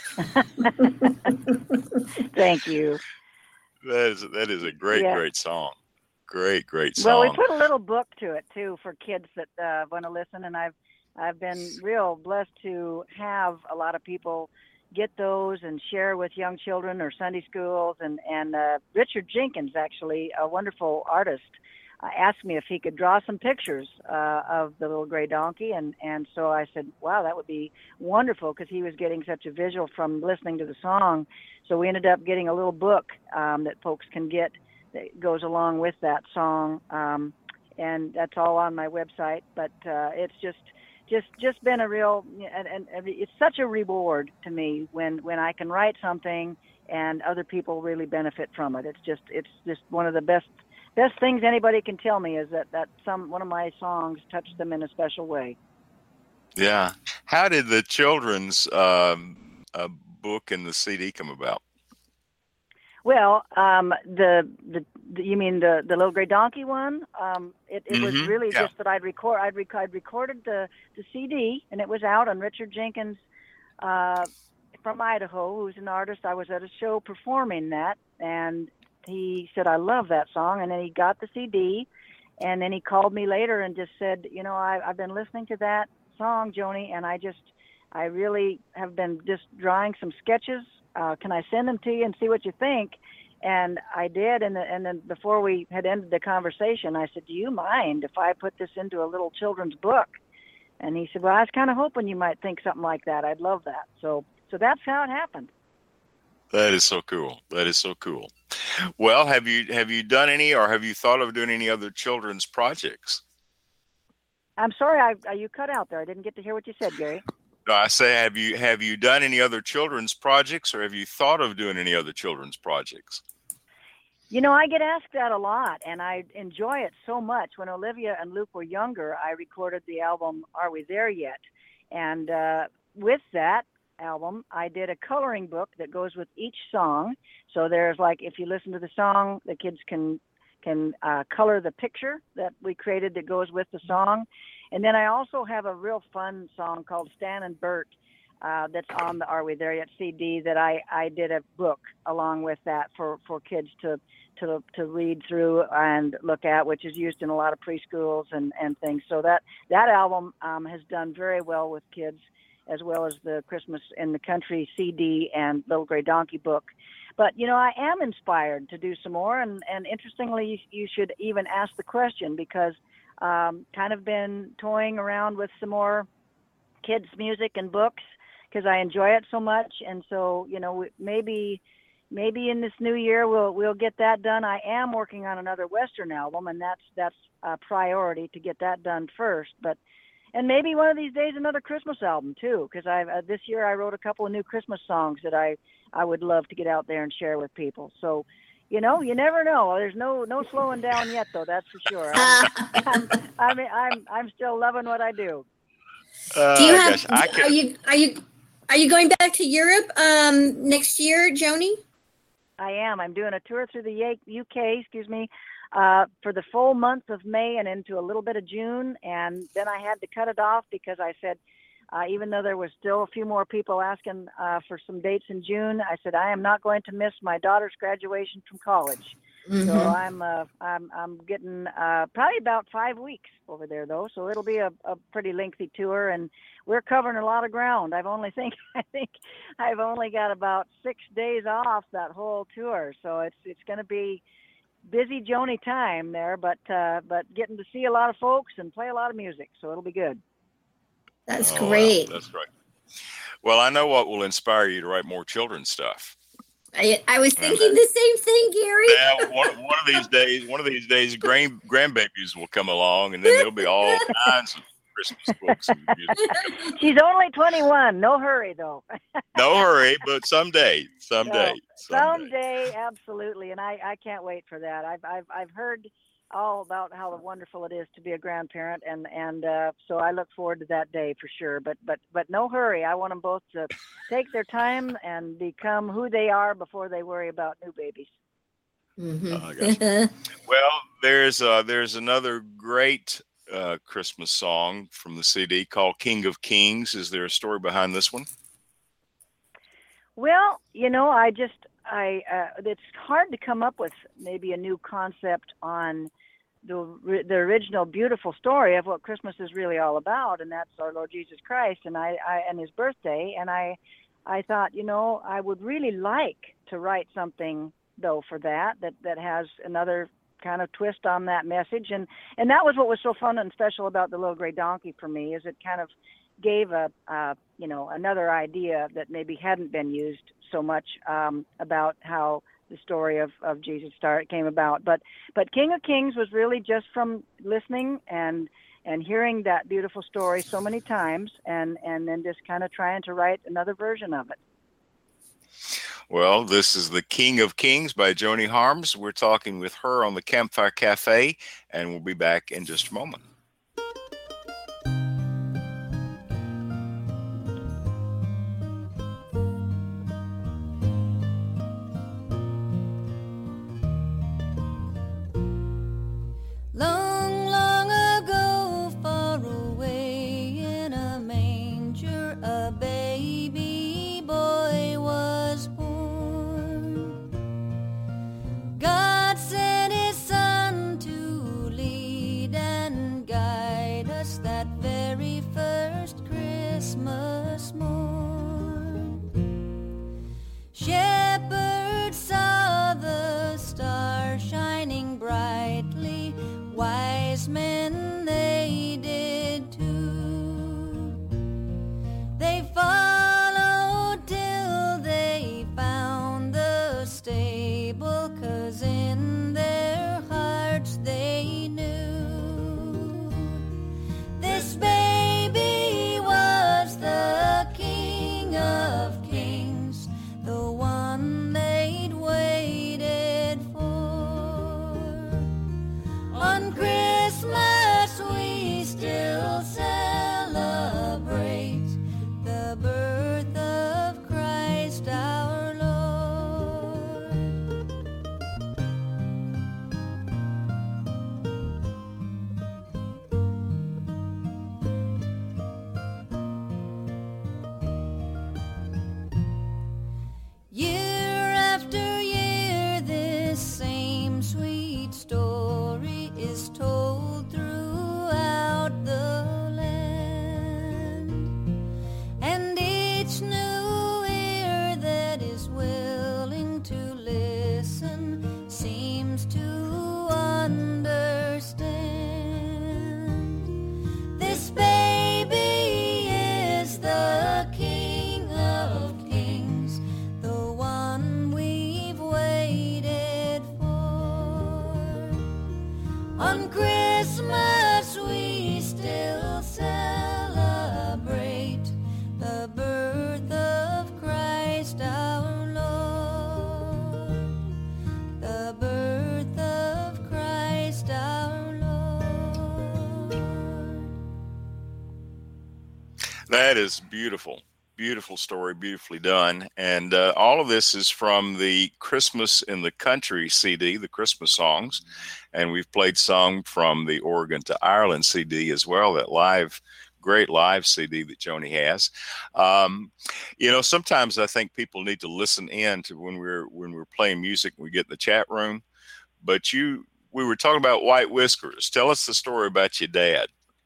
Thank you. That is a great, Yeah. great song. Great song. Well, we put a little book to it too for kids that want to listen, and I've been real blessed to have a lot of people get those and share with young children or Sunday schools. And Richard Jenkins, actually a wonderful artist, asked me if he could draw some pictures of the little gray donkey, and so I said, wow, that would be wonderful, because he was getting such a visual from listening to the song. So we ended up getting a little book that folks can get that goes along with that song, and that's all on my website. But it's just been a real, and it's such a reward to me when I can write something and other people really benefit from it. It's just one of the best things anybody can tell me is that one of my songs touched them in a special way. Yeah. How did the children's book and the CD come about? Well, you mean the Little Gray Donkey one? It was really just that I'd recorded the CD, and it was out on Richard Jenkins from Idaho, who's an artist. I was at a show performing that, and he said, I love that song. And then he got the CD, and then he called me later and just said, I've been listening to that song, Joni, and I really have been just drawing some sketches. Can I send them to you and see what you think? And I did. And then before we had ended the conversation, I said, do you mind if I put this into a little children's book? And he said, well, I was kind of hoping you might think something like that. I'd love that. So that's how it happened. That is so cool. That is so cool. Well, have you done any, or have you thought of doing any other children's projects? I'm sorry, you cut out there. I didn't get to hear what you said, Gary. No, I say, have you done any other children's projects, or have you thought of doing any other children's projects? I get asked that a lot, and I enjoy it so much. When Olivia and Luke were younger, I recorded the album Are We There Yet? And with that album, I did a coloring book that goes with each song. So there's, like, if you listen to the song, the kids can color the picture that we created that goes with the song. And then I also have a real fun song called Stan and Bert that's on the Are We There Yet CD that I did a book along with that for kids to read through and look at, which is used in a lot of preschools and things. So that album has done very well with kids, as well as the Christmas in the Country CD and Little Gray Donkey book. But, I am inspired to do some more. And interestingly, you should even ask the question, because kind of been toying around with some more kids' music and books, because I enjoy it so much. And so, maybe in this new year we'll get that done. I am working on another Western album, and that's a priority to get that done first. And maybe one of these days another Christmas album too, because this year I wrote a couple of new Christmas songs that I would love to get out there and share with people. So, you never know. There's no slowing down yet, though. That's for sure. I'm still loving what I do. Do you have? Are you going back to Europe next year, Joni? I am. I'm doing a tour through the UK. For the full month of May and into a little bit of June, and then I had to cut it off because I said, even though there was still a few more people asking for some dates in June, I said I am not going to miss my daughter's graduation from college. Mm-hmm. So I'm getting probably about 5 weeks over there, though. So it'll be a pretty lengthy tour, and we're covering a lot of ground. I think I've only got about 6 days off that whole tour, so it's going to be busy Joni time there, but getting to see a lot of folks and play a lot of music, so it'll be good. That's Oh, great. Well, that's great. Well, I know what will inspire you to write more children's stuff. I was thinking the same thing, Gary. Now, one of these days, grandbabies will come along, and then there'll be all kinds of Christmas books. And music. She's only 21. No hurry, though. No hurry, but someday. Someday, absolutely. And I can't wait for that. I've heard all about how wonderful it is to be a grandparent, and so I look forward to that day for sure. But no hurry. I want them both to take their time and become who they are before they worry about new babies. Mm-hmm. Well, there's another great Christmas song from the CD called "King of Kings." Is there a story behind this one? Well, it's hard to come up with maybe a new concept on the original beautiful story of what Christmas is really all about, and that's our Lord Jesus Christ and his birthday. And I thought, I would really like to write something though for that has another kind of twist on that message, and that was what was so fun and special about the Little Gray Donkey for me, is it kind of gave another idea that maybe hadn't been used so much about how the story of Jesus came about. But King of Kings was really just from listening and hearing that beautiful story so many times, and then just kind of trying to write another version of it. Well, this is the King of Kings by Joni Harms. We're talking with her on the Campfire Cafe, and we'll be back in just a moment. Long, long ago, far away in a manger, a baby boy was born. God sent his son to lead and guide us that very first Christmas morn. Shepherds saw the star shining brightly, wise men they did too. They followed till they found the stable, 'cause in their hearts they knew this baby was the King of Kings, the one they'd waited for. On Christmas we still celebrate the birth of Christ our Lord. Year after year this same sweet story is told throughout the land, and each new ear that is willing to listen seems to understand. This baby is the King of Kings, the one we've waited for. On Christmas we still celebrate the birth of Christ our Lord. The birth of Christ our Lord. That is beautiful. Beautiful story, beautifully done. And all of this is from the Christmas in the Country CD, the Christmas songs. And we've played some from the Oregon to Ireland CD as well, that great live CD that Joni has. Sometimes I think people need to listen in to when we're playing music and we get in the chat room. But we were talking about White Whiskers. Tell us the story about your dad.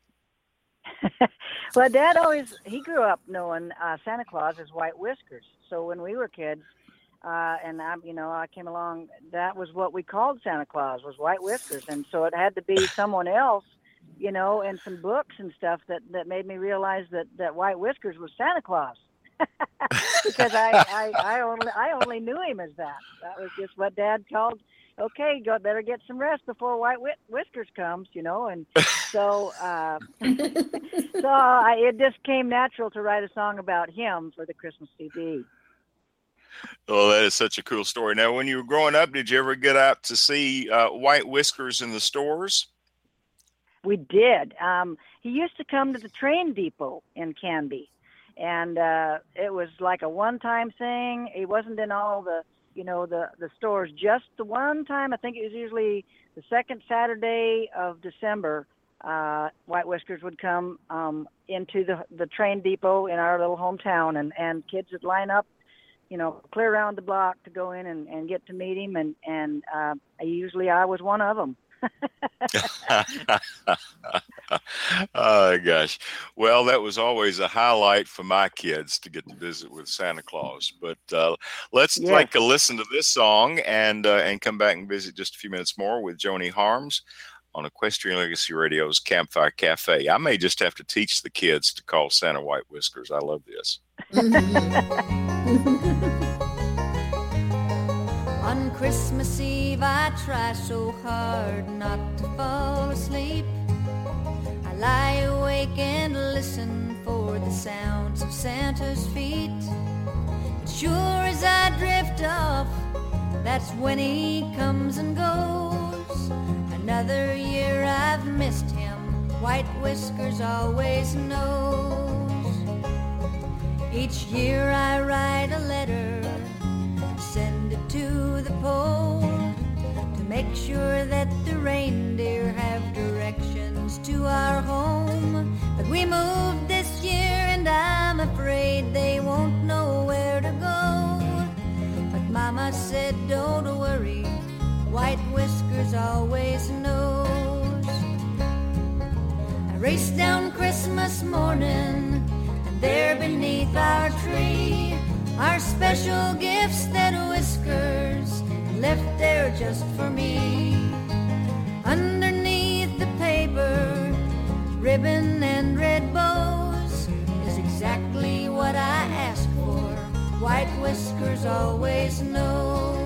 Well, Dad he grew up knowing Santa Claus as White Whiskers. So when we were kids, and I came along. That was what we called Santa Claus, was White Whiskers, and so it had to be someone else, and some books and stuff that made me realize that White Whiskers was Santa Claus. Because I only knew him as that. That was just what Dad called. Okay, better get some rest before White Whiskers comes, and so it just came natural to write a song about him for the Christmas CD. Well, that is such a cool story. Now, when you were growing up, did you ever get out to see White Whiskers in the stores? We did. He used to come to the train depot in Canby, and it was like a one-time thing. He wasn't in all the stores just the one time. I think it was usually the second Saturday of December. White Whiskers would come into the train depot in our little hometown, and kids would line up, clear around the block to go in and get to meet him. And usually I was one of them. Oh gosh. Well, that was always a highlight for my kids to get to visit with Santa Claus. But let's take a listen to this song and come back and visit just a few minutes more with Joni Harms on Equestrian Legacy Radio's Campfire Cafe. I may just have to teach the kids to call Santa White Whiskers. I love this. On Christmas Eve I try so hard not to fall asleep. I lie awake and listen for the sounds of Santa's feet. But sure as I drift off, that's when he comes and goes. Another year I've missed him, White Whiskers always knows. Each year I write a letter, send it to the pole, to make sure that the reindeer have directions to our home. But we moved this year and I'm afraid they won't know where to go. But Mama said don't worry, White Whiskers always knows. I raced down Christmas morning, and there beneath our tree are special gifts that Whiskers left there just for me. Underneath the paper, ribbon and red bows is exactly what I asked for. White Whiskers always knows.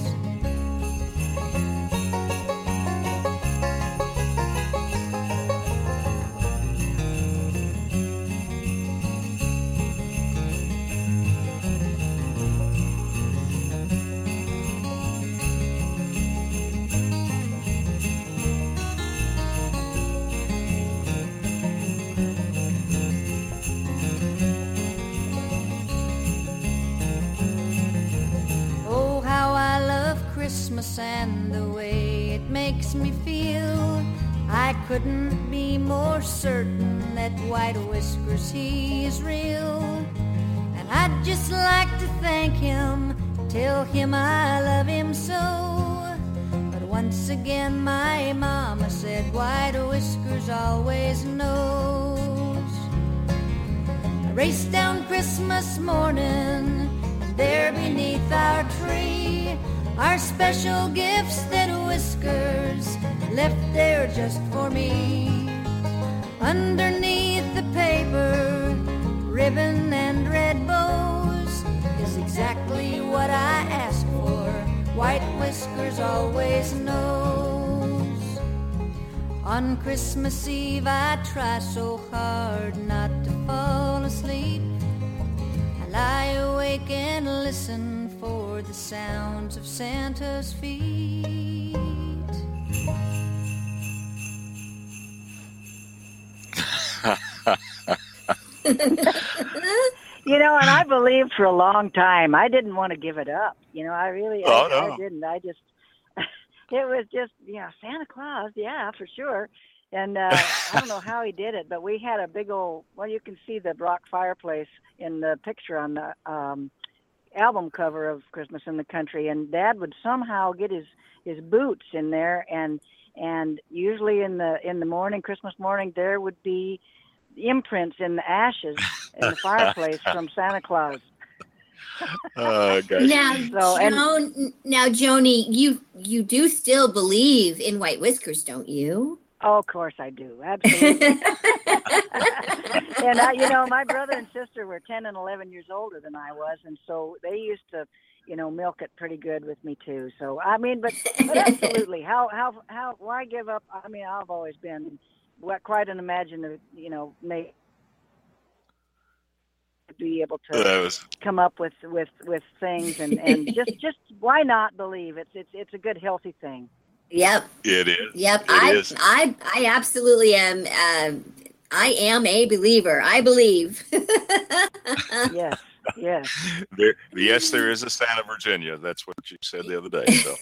And the way it makes me feel, I couldn't be more certain that White Whiskers, he is real. And I'd just like to thank him, tell him I love him so. But once again my mama said White Whiskers always knows. I raced down Christmas morning, and there beneath our tree are special gifts that Whiskers left there just for me. Underneath the paper, ribbon and red bows is exactly what I asked for. White Whiskers always knows. On Christmas Eve I try so hard not to fall asleep. I lie awake and listen for the sounds of Santa's feet. And I believed for a long time. I didn't want to give it up. I didn't. I just, it was just, Santa Claus, yeah, for sure. And I don't know how he did it, but we had a big old, you can see the rock fireplace in the picture on the album cover of Christmas in the Country, and Dad would somehow get his boots in there, and usually in the morning, Christmas morning, there would be imprints in the ashes in the fireplace from Santa Claus. Oh gosh. Now, So, and Joni, you do still believe in white whiskers, don't you? oh, of course I do, absolutely. And my brother and sister were 10 and 11 years older than I was, and so they used to, milk it pretty good with me too. So I mean, but absolutely, how why give up? I mean, I've always been quite an imaginative, make be able to come up with things and just why not believe it's a good healthy thing. Yep. It is. Yep. It is. I absolutely am. I am a believer. I believe. Yes. Yes. Yes, there is a Santa Virginia. That's what you said the other day. So,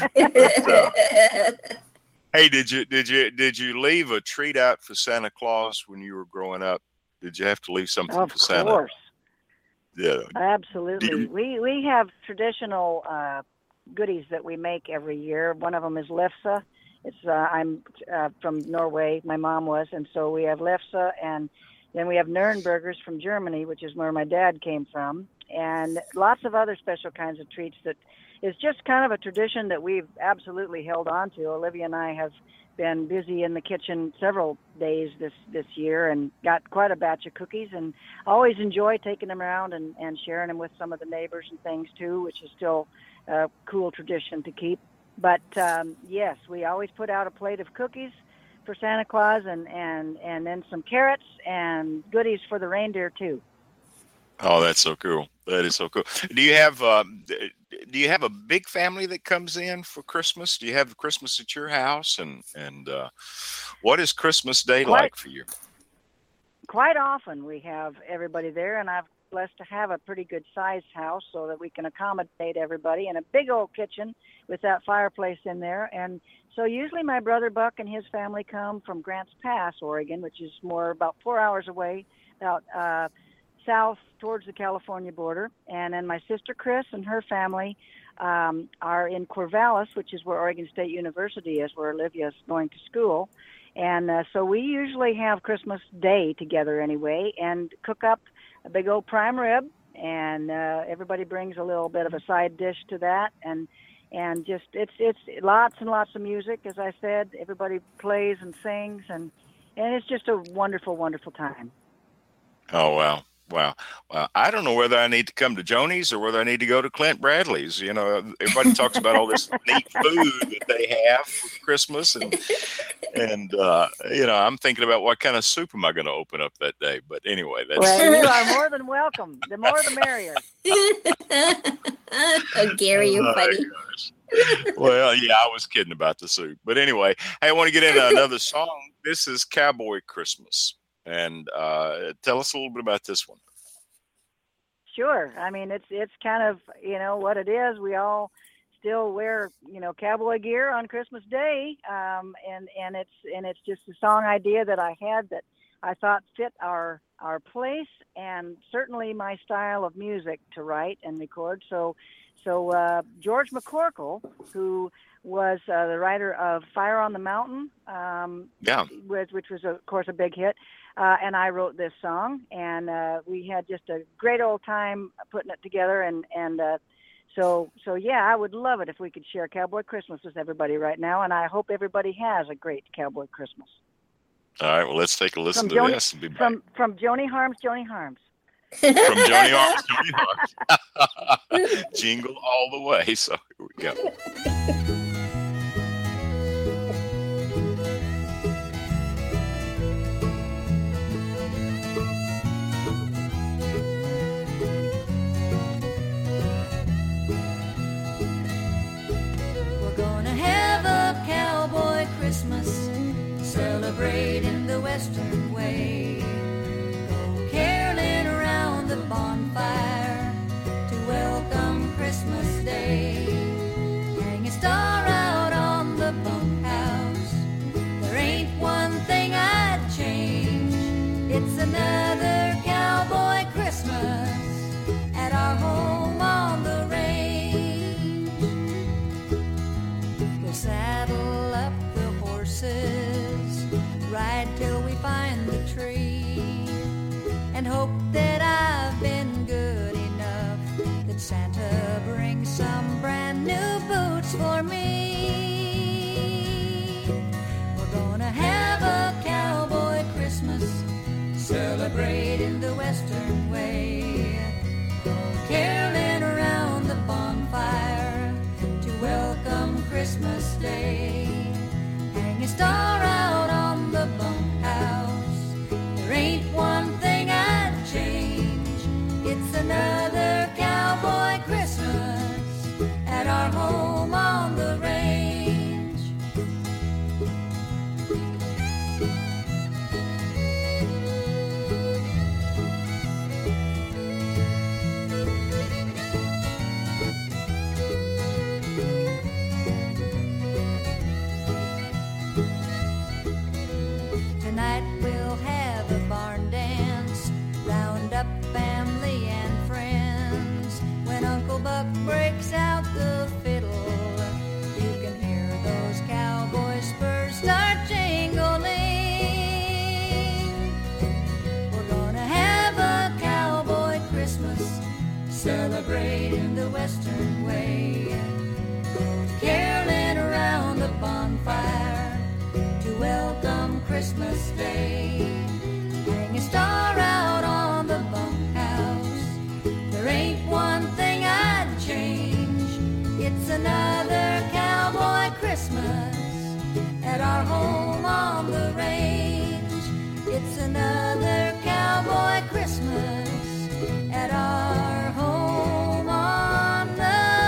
but, hey, did you leave a treat out for Santa Claus when you were growing up? Did you have to leave something for Santa? Of course. Yeah. Absolutely. We have traditional goodies that we make every year. One of them is lefse. It's I'm from Norway. My mom was, and so we have lefse, and then we have Nürnbergers from Germany, which is where my dad came from, and lots of other special kinds of treats that is just kind of a tradition that we've absolutely held on to. Olivia and I have been busy in the kitchen several days this year and got quite a batch of cookies, and always enjoy taking them around and sharing them with some of the neighbors and things too, which is still a cool tradition to keep. But yes, we always put out a plate of cookies for Santa Claus and then some carrots and goodies for the reindeer too. Oh, that's so cool. That is so cool. Do you have a big family that comes in for Christmas? Do you have Christmas at your house? And what is Christmas Day like for you? Quite often we have everybody there, and I've blessed to have a pretty good sized house so that we can accommodate everybody, and a big old kitchen with that fireplace in there. And so usually my brother Buck and his family come from Grants Pass, Oregon, which is more about 4 hours away, about south towards the California border. And then my sister Chris and her family are in Corvallis, which is where Oregon State University is, where Olivia is going to school. And so we usually have Christmas Day together anyway, and cook up a big old prime rib, and everybody brings a little bit of a side dish to that, and just it's lots and lots of music. As I said, everybody plays and sings, and it's just a wonderful, wonderful time. Oh, wow. I don't know whether I need to come to Joni's or whether I need to go to Clint Bradley's. Everybody talks about all this neat food that they have for Christmas, and I'm thinking about what kind of soup am I going to open up that day. But anyway, well, you are more than welcome. The more, the merrier. Oh, Gary, you're funny. Well, yeah, I was kidding about the soup. But anyway, hey, I want to get into another song. This is Cowboy Christmas. And tell us a little bit about this one. Sure. I mean, it's kind of, what it is. We all still wear, cowboy gear on Christmas Day. And it's just a song idea that I had that I thought fit our place and certainly my style of music to write and record. So George McCorkle, who was the writer of Fire on the Mountain, which was, of course, a big hit. And I wrote this song, and we had just a great old time putting it together. And so yeah, I would love it if we could share Cowboy Christmas with everybody right now. And I hope everybody has a great Cowboy Christmas. All right, well, let's take a listen to this. And be back. From Joni Harms. From Joni Harms. Jingle all the way. So here we go. Christmas, celebrating the Western way. Go caroling around the bonfire to welcome Christmas Day. Hang a star out on the bunkhouse. There ain't one thing I'd change. It's another cowboy Christmas at our home on the range. We'll saddle up ride till we find the tree and hope that I've been good enough Did Santa bring some brand new boots for me? We're gonna have a cowboy Christmas, celebrating the Western way. Caroling around the bonfire to welcome Christmas Day. Hang a star out on the bunkhouse. There ain't one thing I'd change. It's another cowboy Christmas at our home on the range. Tonight we'll have a barn dance, round up family and friends. When Uncle Buck breaks out the fiddle, you can hear those cowboy spurs start jingling. We're gonna have a cowboy Christmas, celebrating the Western way. Caroling around the bonfire to welcome Christmas Day. Hang a star out on the bunkhouse. There ain't one thing I'd change. It's another cowboy Christmas at our home on the range. It's another cowboy Christmas at our home on the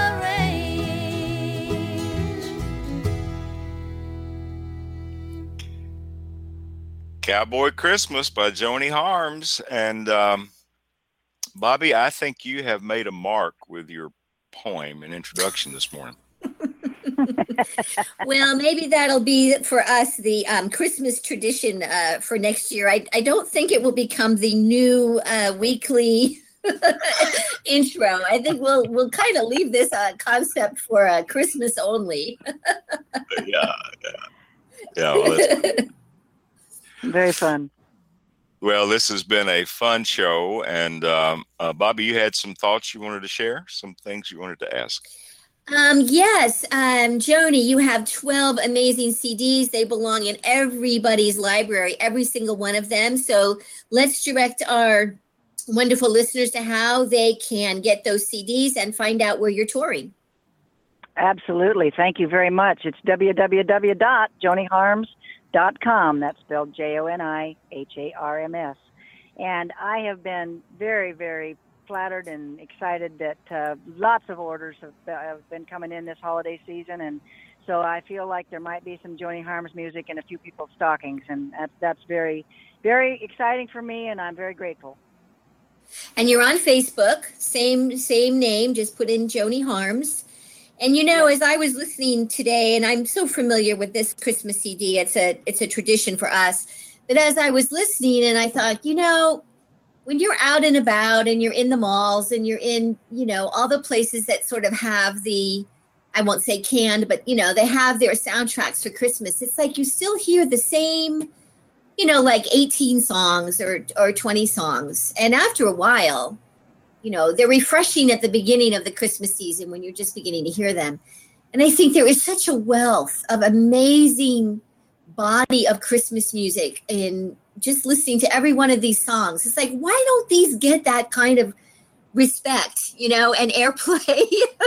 range. Cowboy Christmas by Joni Harms. And Bobby, I think you have made a mark with your poem and introduction this morning. Well, maybe that'll be for us the Christmas tradition for next year. I don't think it will become the new weekly intro. I think we'll kind of leave this concept for Christmas only. Yeah. Well, Very fun. well, this has been a fun show. And Bobby, you had some thoughts you wanted to share, some things you wanted to ask. Yes, Joni, you have 12 amazing CDs. They belong in everybody's library, every single one of them. So let's direct our wonderful listeners to how they can get those CDs and find out where you're touring. Absolutely. Thank you very much. It's www.joniharms.com. That's spelled JONIHARMS. And I have been very, very flattered and excited that lots of orders have been coming in this holiday season. And so I feel like there might be some Joni Harms music in a few people's stockings. And that's very, very exciting for me, and I'm very grateful. And you're on Facebook, same name, just put in Joni Harms. And you know, as I was listening today, and I'm so familiar with this Christmas CD, it's a tradition for us. But as I was listening, and I thought, you know, when you're out and about and you're in the malls and you're in, you know, all the places that sort of have the, I won't say canned, but, you know, they have their soundtracks for Christmas. It's like you still hear the same, you know, like 18 songs or 20 songs. And after a while, you know, they're refreshing at the beginning of the Christmas season when you're just beginning to hear them. And I think there is such a wealth of amazing body of Christmas music in just listening to every one of these songs. It's like, why don't these get that kind of respect, you know, and airplay?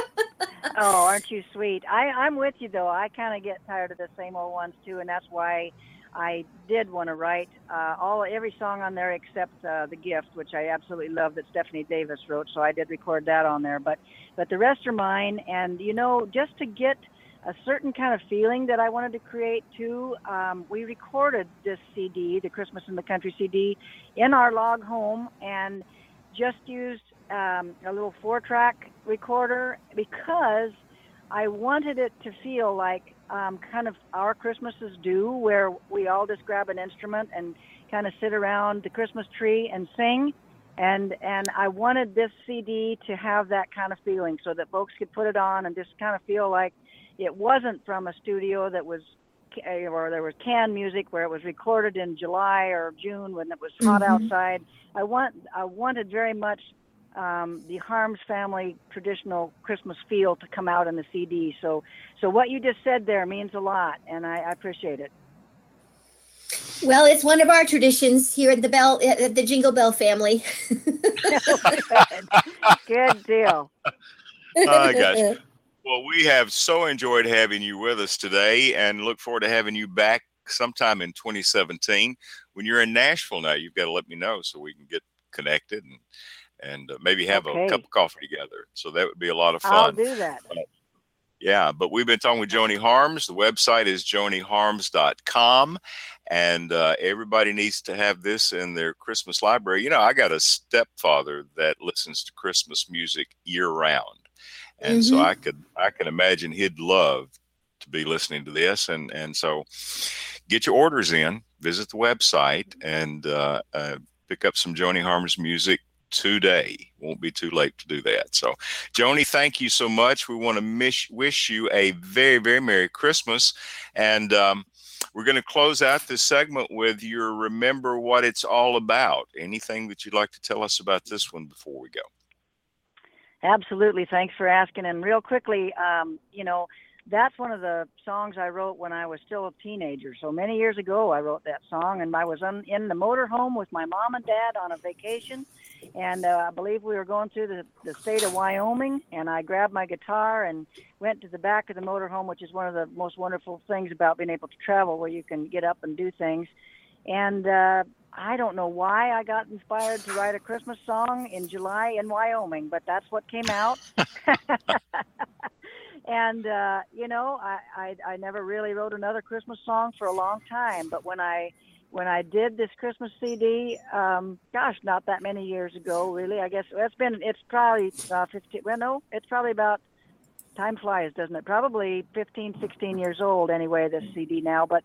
Oh, aren't you sweet? I'm with you, though. I kind of get tired of the same old ones, too, and that's why I did want to write every song on there except The Gift, which I absolutely love, that Stephanie Davis wrote, so I did record that on there. But the rest are mine, and, you know, just to get a certain kind of feeling that I wanted to create too, we recorded this CD, the Christmas in the Country CD, in our log home, and just used a little 4-track recorder because I wanted it to feel like kind of our Christmases do, where we all just grab an instrument and kind of sit around the Christmas tree and sing. And I wanted this CD to have that kind of feeling so that folks could put it on and just kind of feel like it wasn't from a studio that was, or there was canned music where it was recorded in July or June when it was hot outside. I wanted very much the Harms family traditional Christmas feel to come out in the CD. So what you just said there means a lot, and I appreciate it. Well, it's one of our traditions here at the Jingle Bell family. Good deal. Oh, gosh. Well, we have so enjoyed having you with us today and look forward to having you back sometime in 2017. When you're in Nashville now, you've got to let me know so we can get connected and maybe have a cup of coffee together. So that would be a lot of fun. I'll do that. Yeah, but we've been talking with Joni Harms. The website is joniharms.com. And everybody needs to have this in their Christmas library. You know, I got a stepfather that listens to Christmas music year round. And so I can imagine he'd love to be listening to this. And so get your orders in, visit the website, and pick up some Joni Harms music today. Won't be too late to do that. So, Joni, thank you so much. We want to wish you a very, very Merry Christmas. And we're going to close out this segment with your Remember What It's All About. Anything that you'd like to tell us about this one before we go? Absolutely. Thanks for asking. And real quickly, that's one of the songs I wrote when I was still a teenager. So many years ago, I wrote that song, and I was in the motorhome with my mom and dad on a vacation. And I believe we were going through the state of Wyoming, and I grabbed my guitar and went to the back of the motorhome, which is one of the most wonderful things about being able to travel, where you can get up and do things. And I don't know why I got inspired to write a Christmas song in July in Wyoming, but that's what came out. And, I never really wrote another Christmas song for a long time. But when I did this Christmas CD, not that many years ago, really, I guess it's probably 15, well, no, it's probably about, time flies, doesn't it? Probably 15, 16 years old anyway, this CD now. But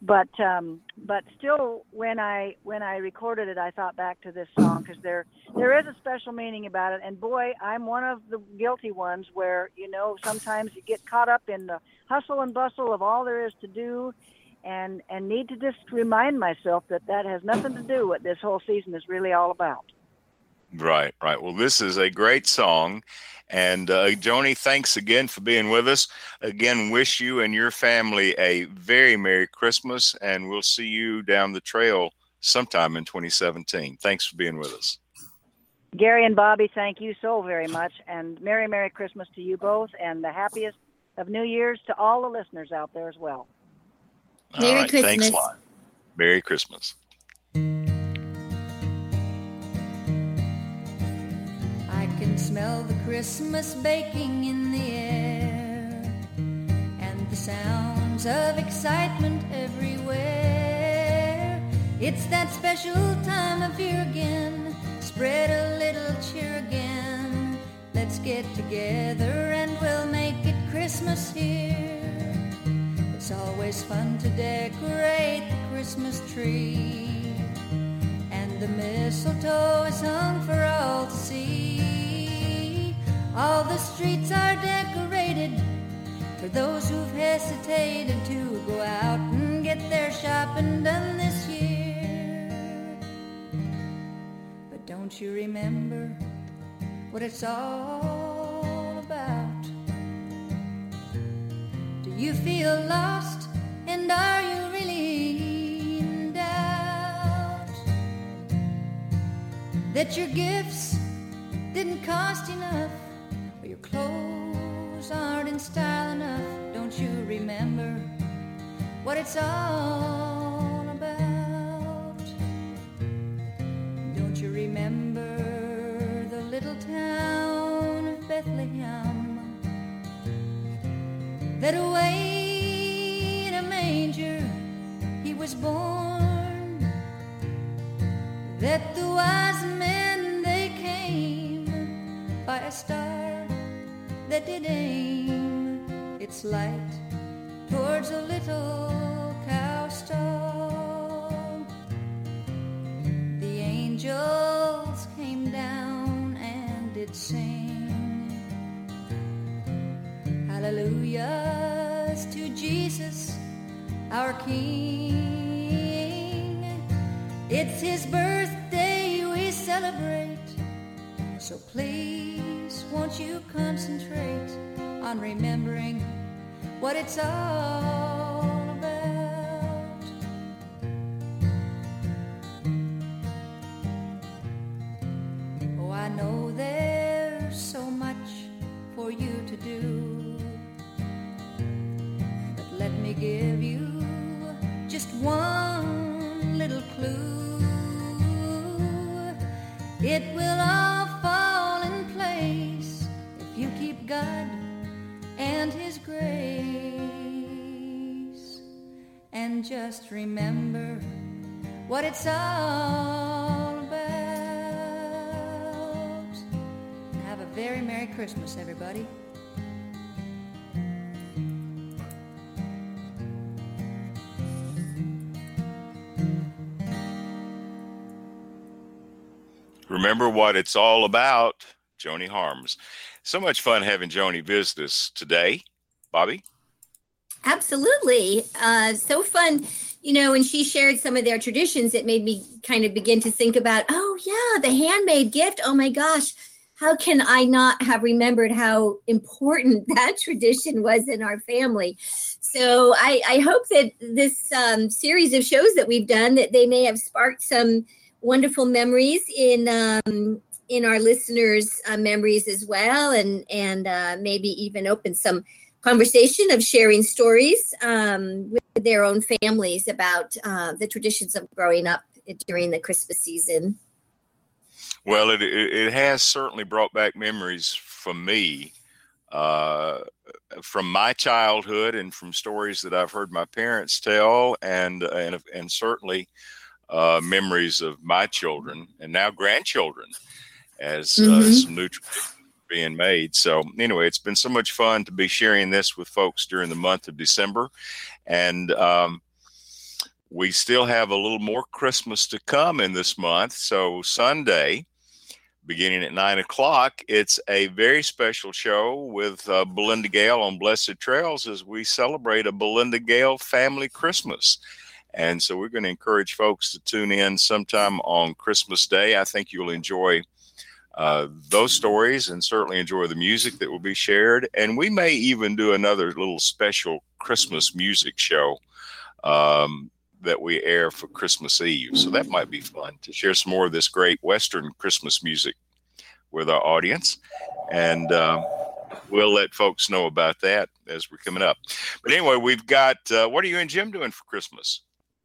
still, when I recorded it, I thought back to this song because there is a special meaning about it. And boy, I'm one of the guilty ones where, sometimes you get caught up in the hustle and bustle of all there is to do, and need to just remind myself that has nothing to do with what this whole season is really all about. Right. Well, this is a great song. And Joni, thanks again for being with us. Again, wish you and your family a very Merry Christmas, and we'll see you down the trail sometime in 2017. Thanks for being with us. Gary and Bobby, thank you so very much, and Merry Christmas to you both, and the happiest of New Year's to all the listeners out there as well. Merry Christmas. Thanks a lot. Merry Christmas. I can smell the Christmas baking in the air, and the sounds of excitement everywhere. It's that special time of year again. Spread a little cheer again. Let's get together and we'll make it Christmas here. It's always fun to decorate the Christmas tree, and the mistletoe is hung for all to see. All the streets are decorated for those who've hesitated to go out and get their shopping done this year. But don't you remember what it's all about? Do you feel lost, and are you really in doubt that your gifts didn't cost enough, or your clothes aren't in style enough? Don't you remember what it's all about? Don't you remember the little town of Bethlehem, that away in a manger he was born, that the wise men they came by a star that did aim its light towards a little cow stall. The angels came down and did sing hallelujahs to Jesus, our King. It's his birthday we celebrate, So please, won't you concentrate on remembering what it's all about? Oh, I know there's so much for you to do, but let me give you just one little clue. It will all fall in place if you keep God and His grace, and just remember what it's all about. Have a very Merry Christmas, everybody. Remember what it's all about, Joni Harms. So much fun having Joni visit us today. Bobby? Absolutely. So fun. You know, when she shared some of their traditions, it made me kind of begin to think about, oh, yeah, the handmade gift. Oh, my gosh. How can I not have remembered how important that tradition was in our family? So I hope that this series of shows that we've done, that they may have sparked some wonderful memories in our listeners' memories as well, and maybe even open some conversation of sharing stories with their own families about the traditions of growing up during the Christmas season. Well, it has certainly brought back memories from me, from my childhood, and from stories that I've heard my parents tell, and certainly memories of my children and now grandchildren, as some new traditions being made. So anyway, it's been so much fun to be sharing this with folks during the month of December, and we still have a little more Christmas to come in this month. So Sunday, beginning at 9 o'clock, it's a very special show with Belinda Gale on Blessed Trails as we celebrate a Belinda Gale family Christmas. And so we're going to encourage folks to tune in sometime on Christmas Day. I think you'll enjoy those stories and certainly enjoy the music that will be shared. And we may even do another little special Christmas music show that we air for Christmas Eve. So that might be fun to share some more of this great Western Christmas music with our audience. And we'll let folks know about that as we're coming up. But anyway, we've got, what are you and Jim doing for Christmas?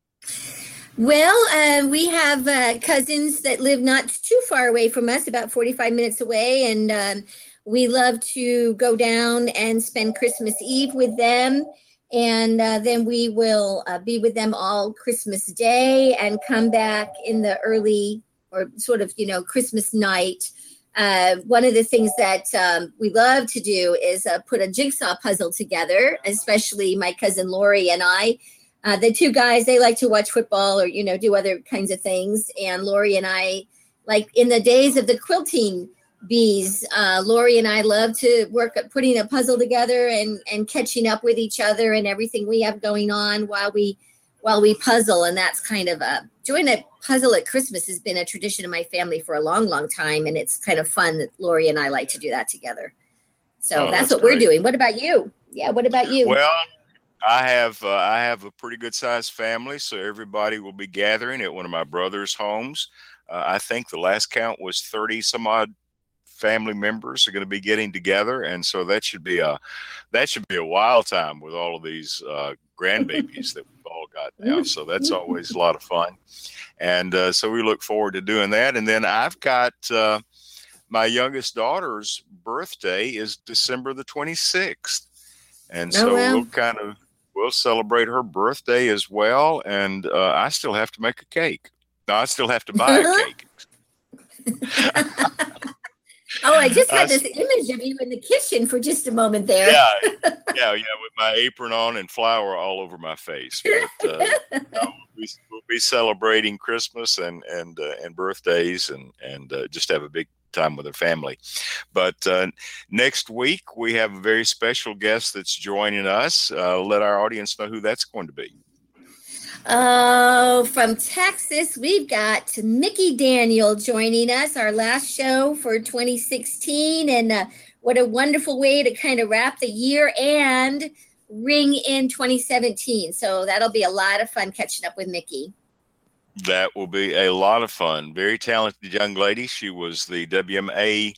Well, we have cousins that live not too far away from us, about 45 minutes away. And we love to go down and spend Christmas Eve with them. And then we will be with them all Christmas Day and come back in the early or sort of, Christmas night. One of the things that we love to do is put a jigsaw puzzle together, especially my cousin Lori and I. The two guys, they like to watch football or, do other kinds of things. And Lori and I, like in the days of the quilting bees, Lori and I love to work at putting a puzzle together and catching up with each other and everything we have going on while we puzzle. And that's kind of doing a puzzle at Christmas has been a tradition in my family for a long, long time. And it's kind of fun that Lori and I like to do that together. So that's what we're doing. What about you? Yeah. What about you? Well, I have a pretty good sized family, so everybody will be gathering at one of my brother's homes. I think the last count was 30 some odd family members are going to be getting together, and so that should be a wild time with all of these grandbabies that we've all got now. So that's always a lot of fun, and so we look forward to doing that. And then I've got my youngest daughter's birthday is December the 26th, and so we'll celebrate her birthday as well. And I still have to make a cake. No, I still have to buy a cake. Oh, I just had this image of you in the kitchen for just a moment there. Yeah, with my apron on and flour all over my face. But we'll be celebrating Christmas and birthdays and just have a big time with our family. But next week we have a very special guest that's joining us. Let our audience know who that's going to be. Oh, from Texas, we've got Mickey Daniel joining us, our last show for 2016. And what a wonderful way to kind of wrap the year and ring in 2017. So that'll be a lot of fun catching up with Mickey. That will be a lot of fun. Very talented young lady. She was the WMA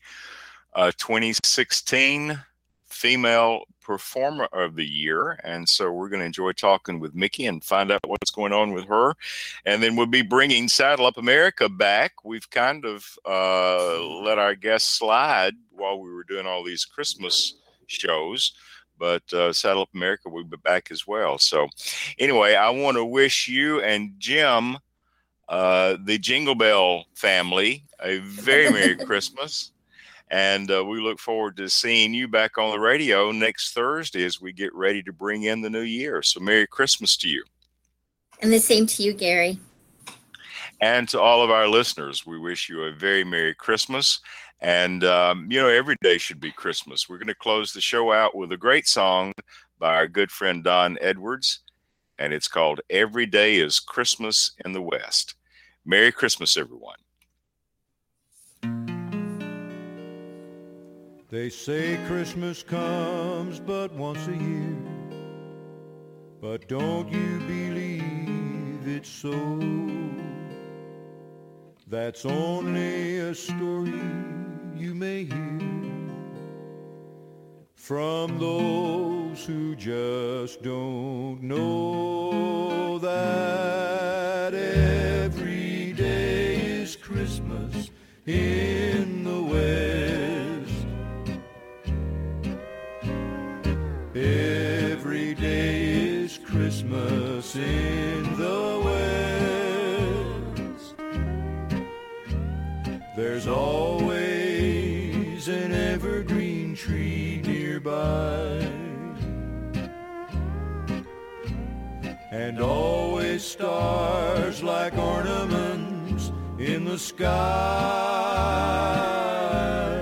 2016 Female Performer of the Year. And so we're going to enjoy talking with Mickey and find out what's going on with her. And then we'll be bringing Saddle Up America back. We've kind of let our guests slide while we were doing all these Christmas shows. But Saddle Up America will be back as well. So anyway, I want to wish you and Jim, the Jingle Bell family, a very Merry Christmas. And we look forward to seeing you back on the radio next Thursday as we get ready to bring in the new year. So Merry Christmas to you. And the same to you, Gary. And to all of our listeners, we wish you a very Merry Christmas. And, every day should be Christmas. We're going to close the show out with a great song by our good friend Don Edwards. And it's called Every Day is Christmas in the West. Merry Christmas, everyone. They say Christmas comes but once a year, but don't you believe it's so? That's only a story you may hear from those who just don't know that every day is Christmas in the West. Every day is Christmas in the West. There's always an evergreen tree nearby, and always stars like ornaments in the sky.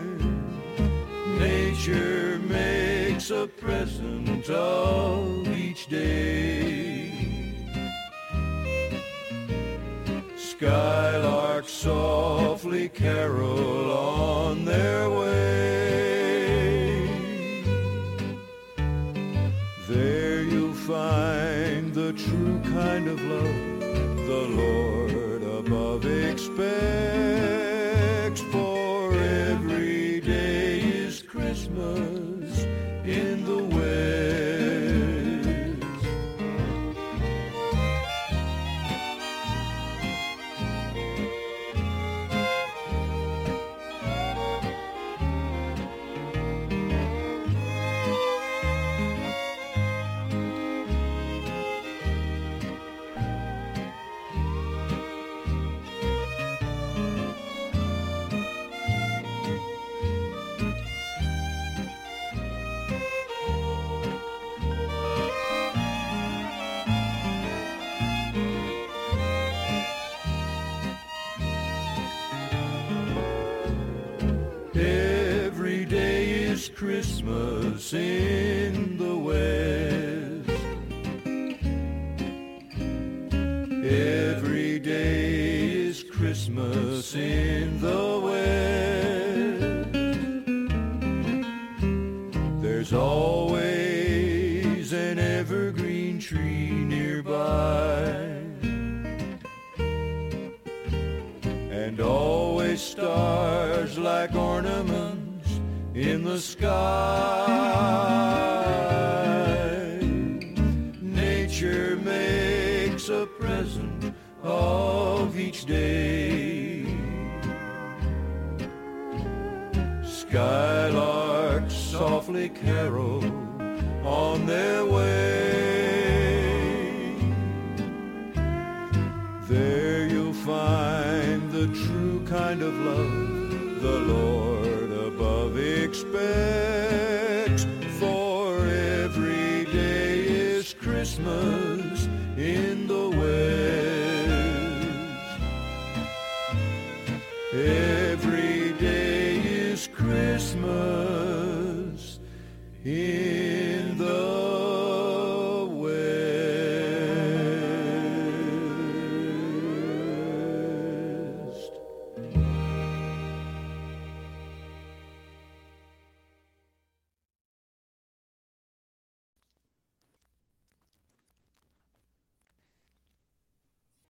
Nature makes a present of each day. Skylarks softly carol on their way. There you'll find the true kind of love the Lord above expects, for every day is Christmas in the West. Every day is Christmas in the West. Every day is Christmas in the West. There's always an evergreen tree nearby, and always stars like ornaments in the sky. Nature makes a present of each day. Skylarks softly carol on their way. There you'll find the true kind of love the Lord above expects, for every day is Christmas in the West.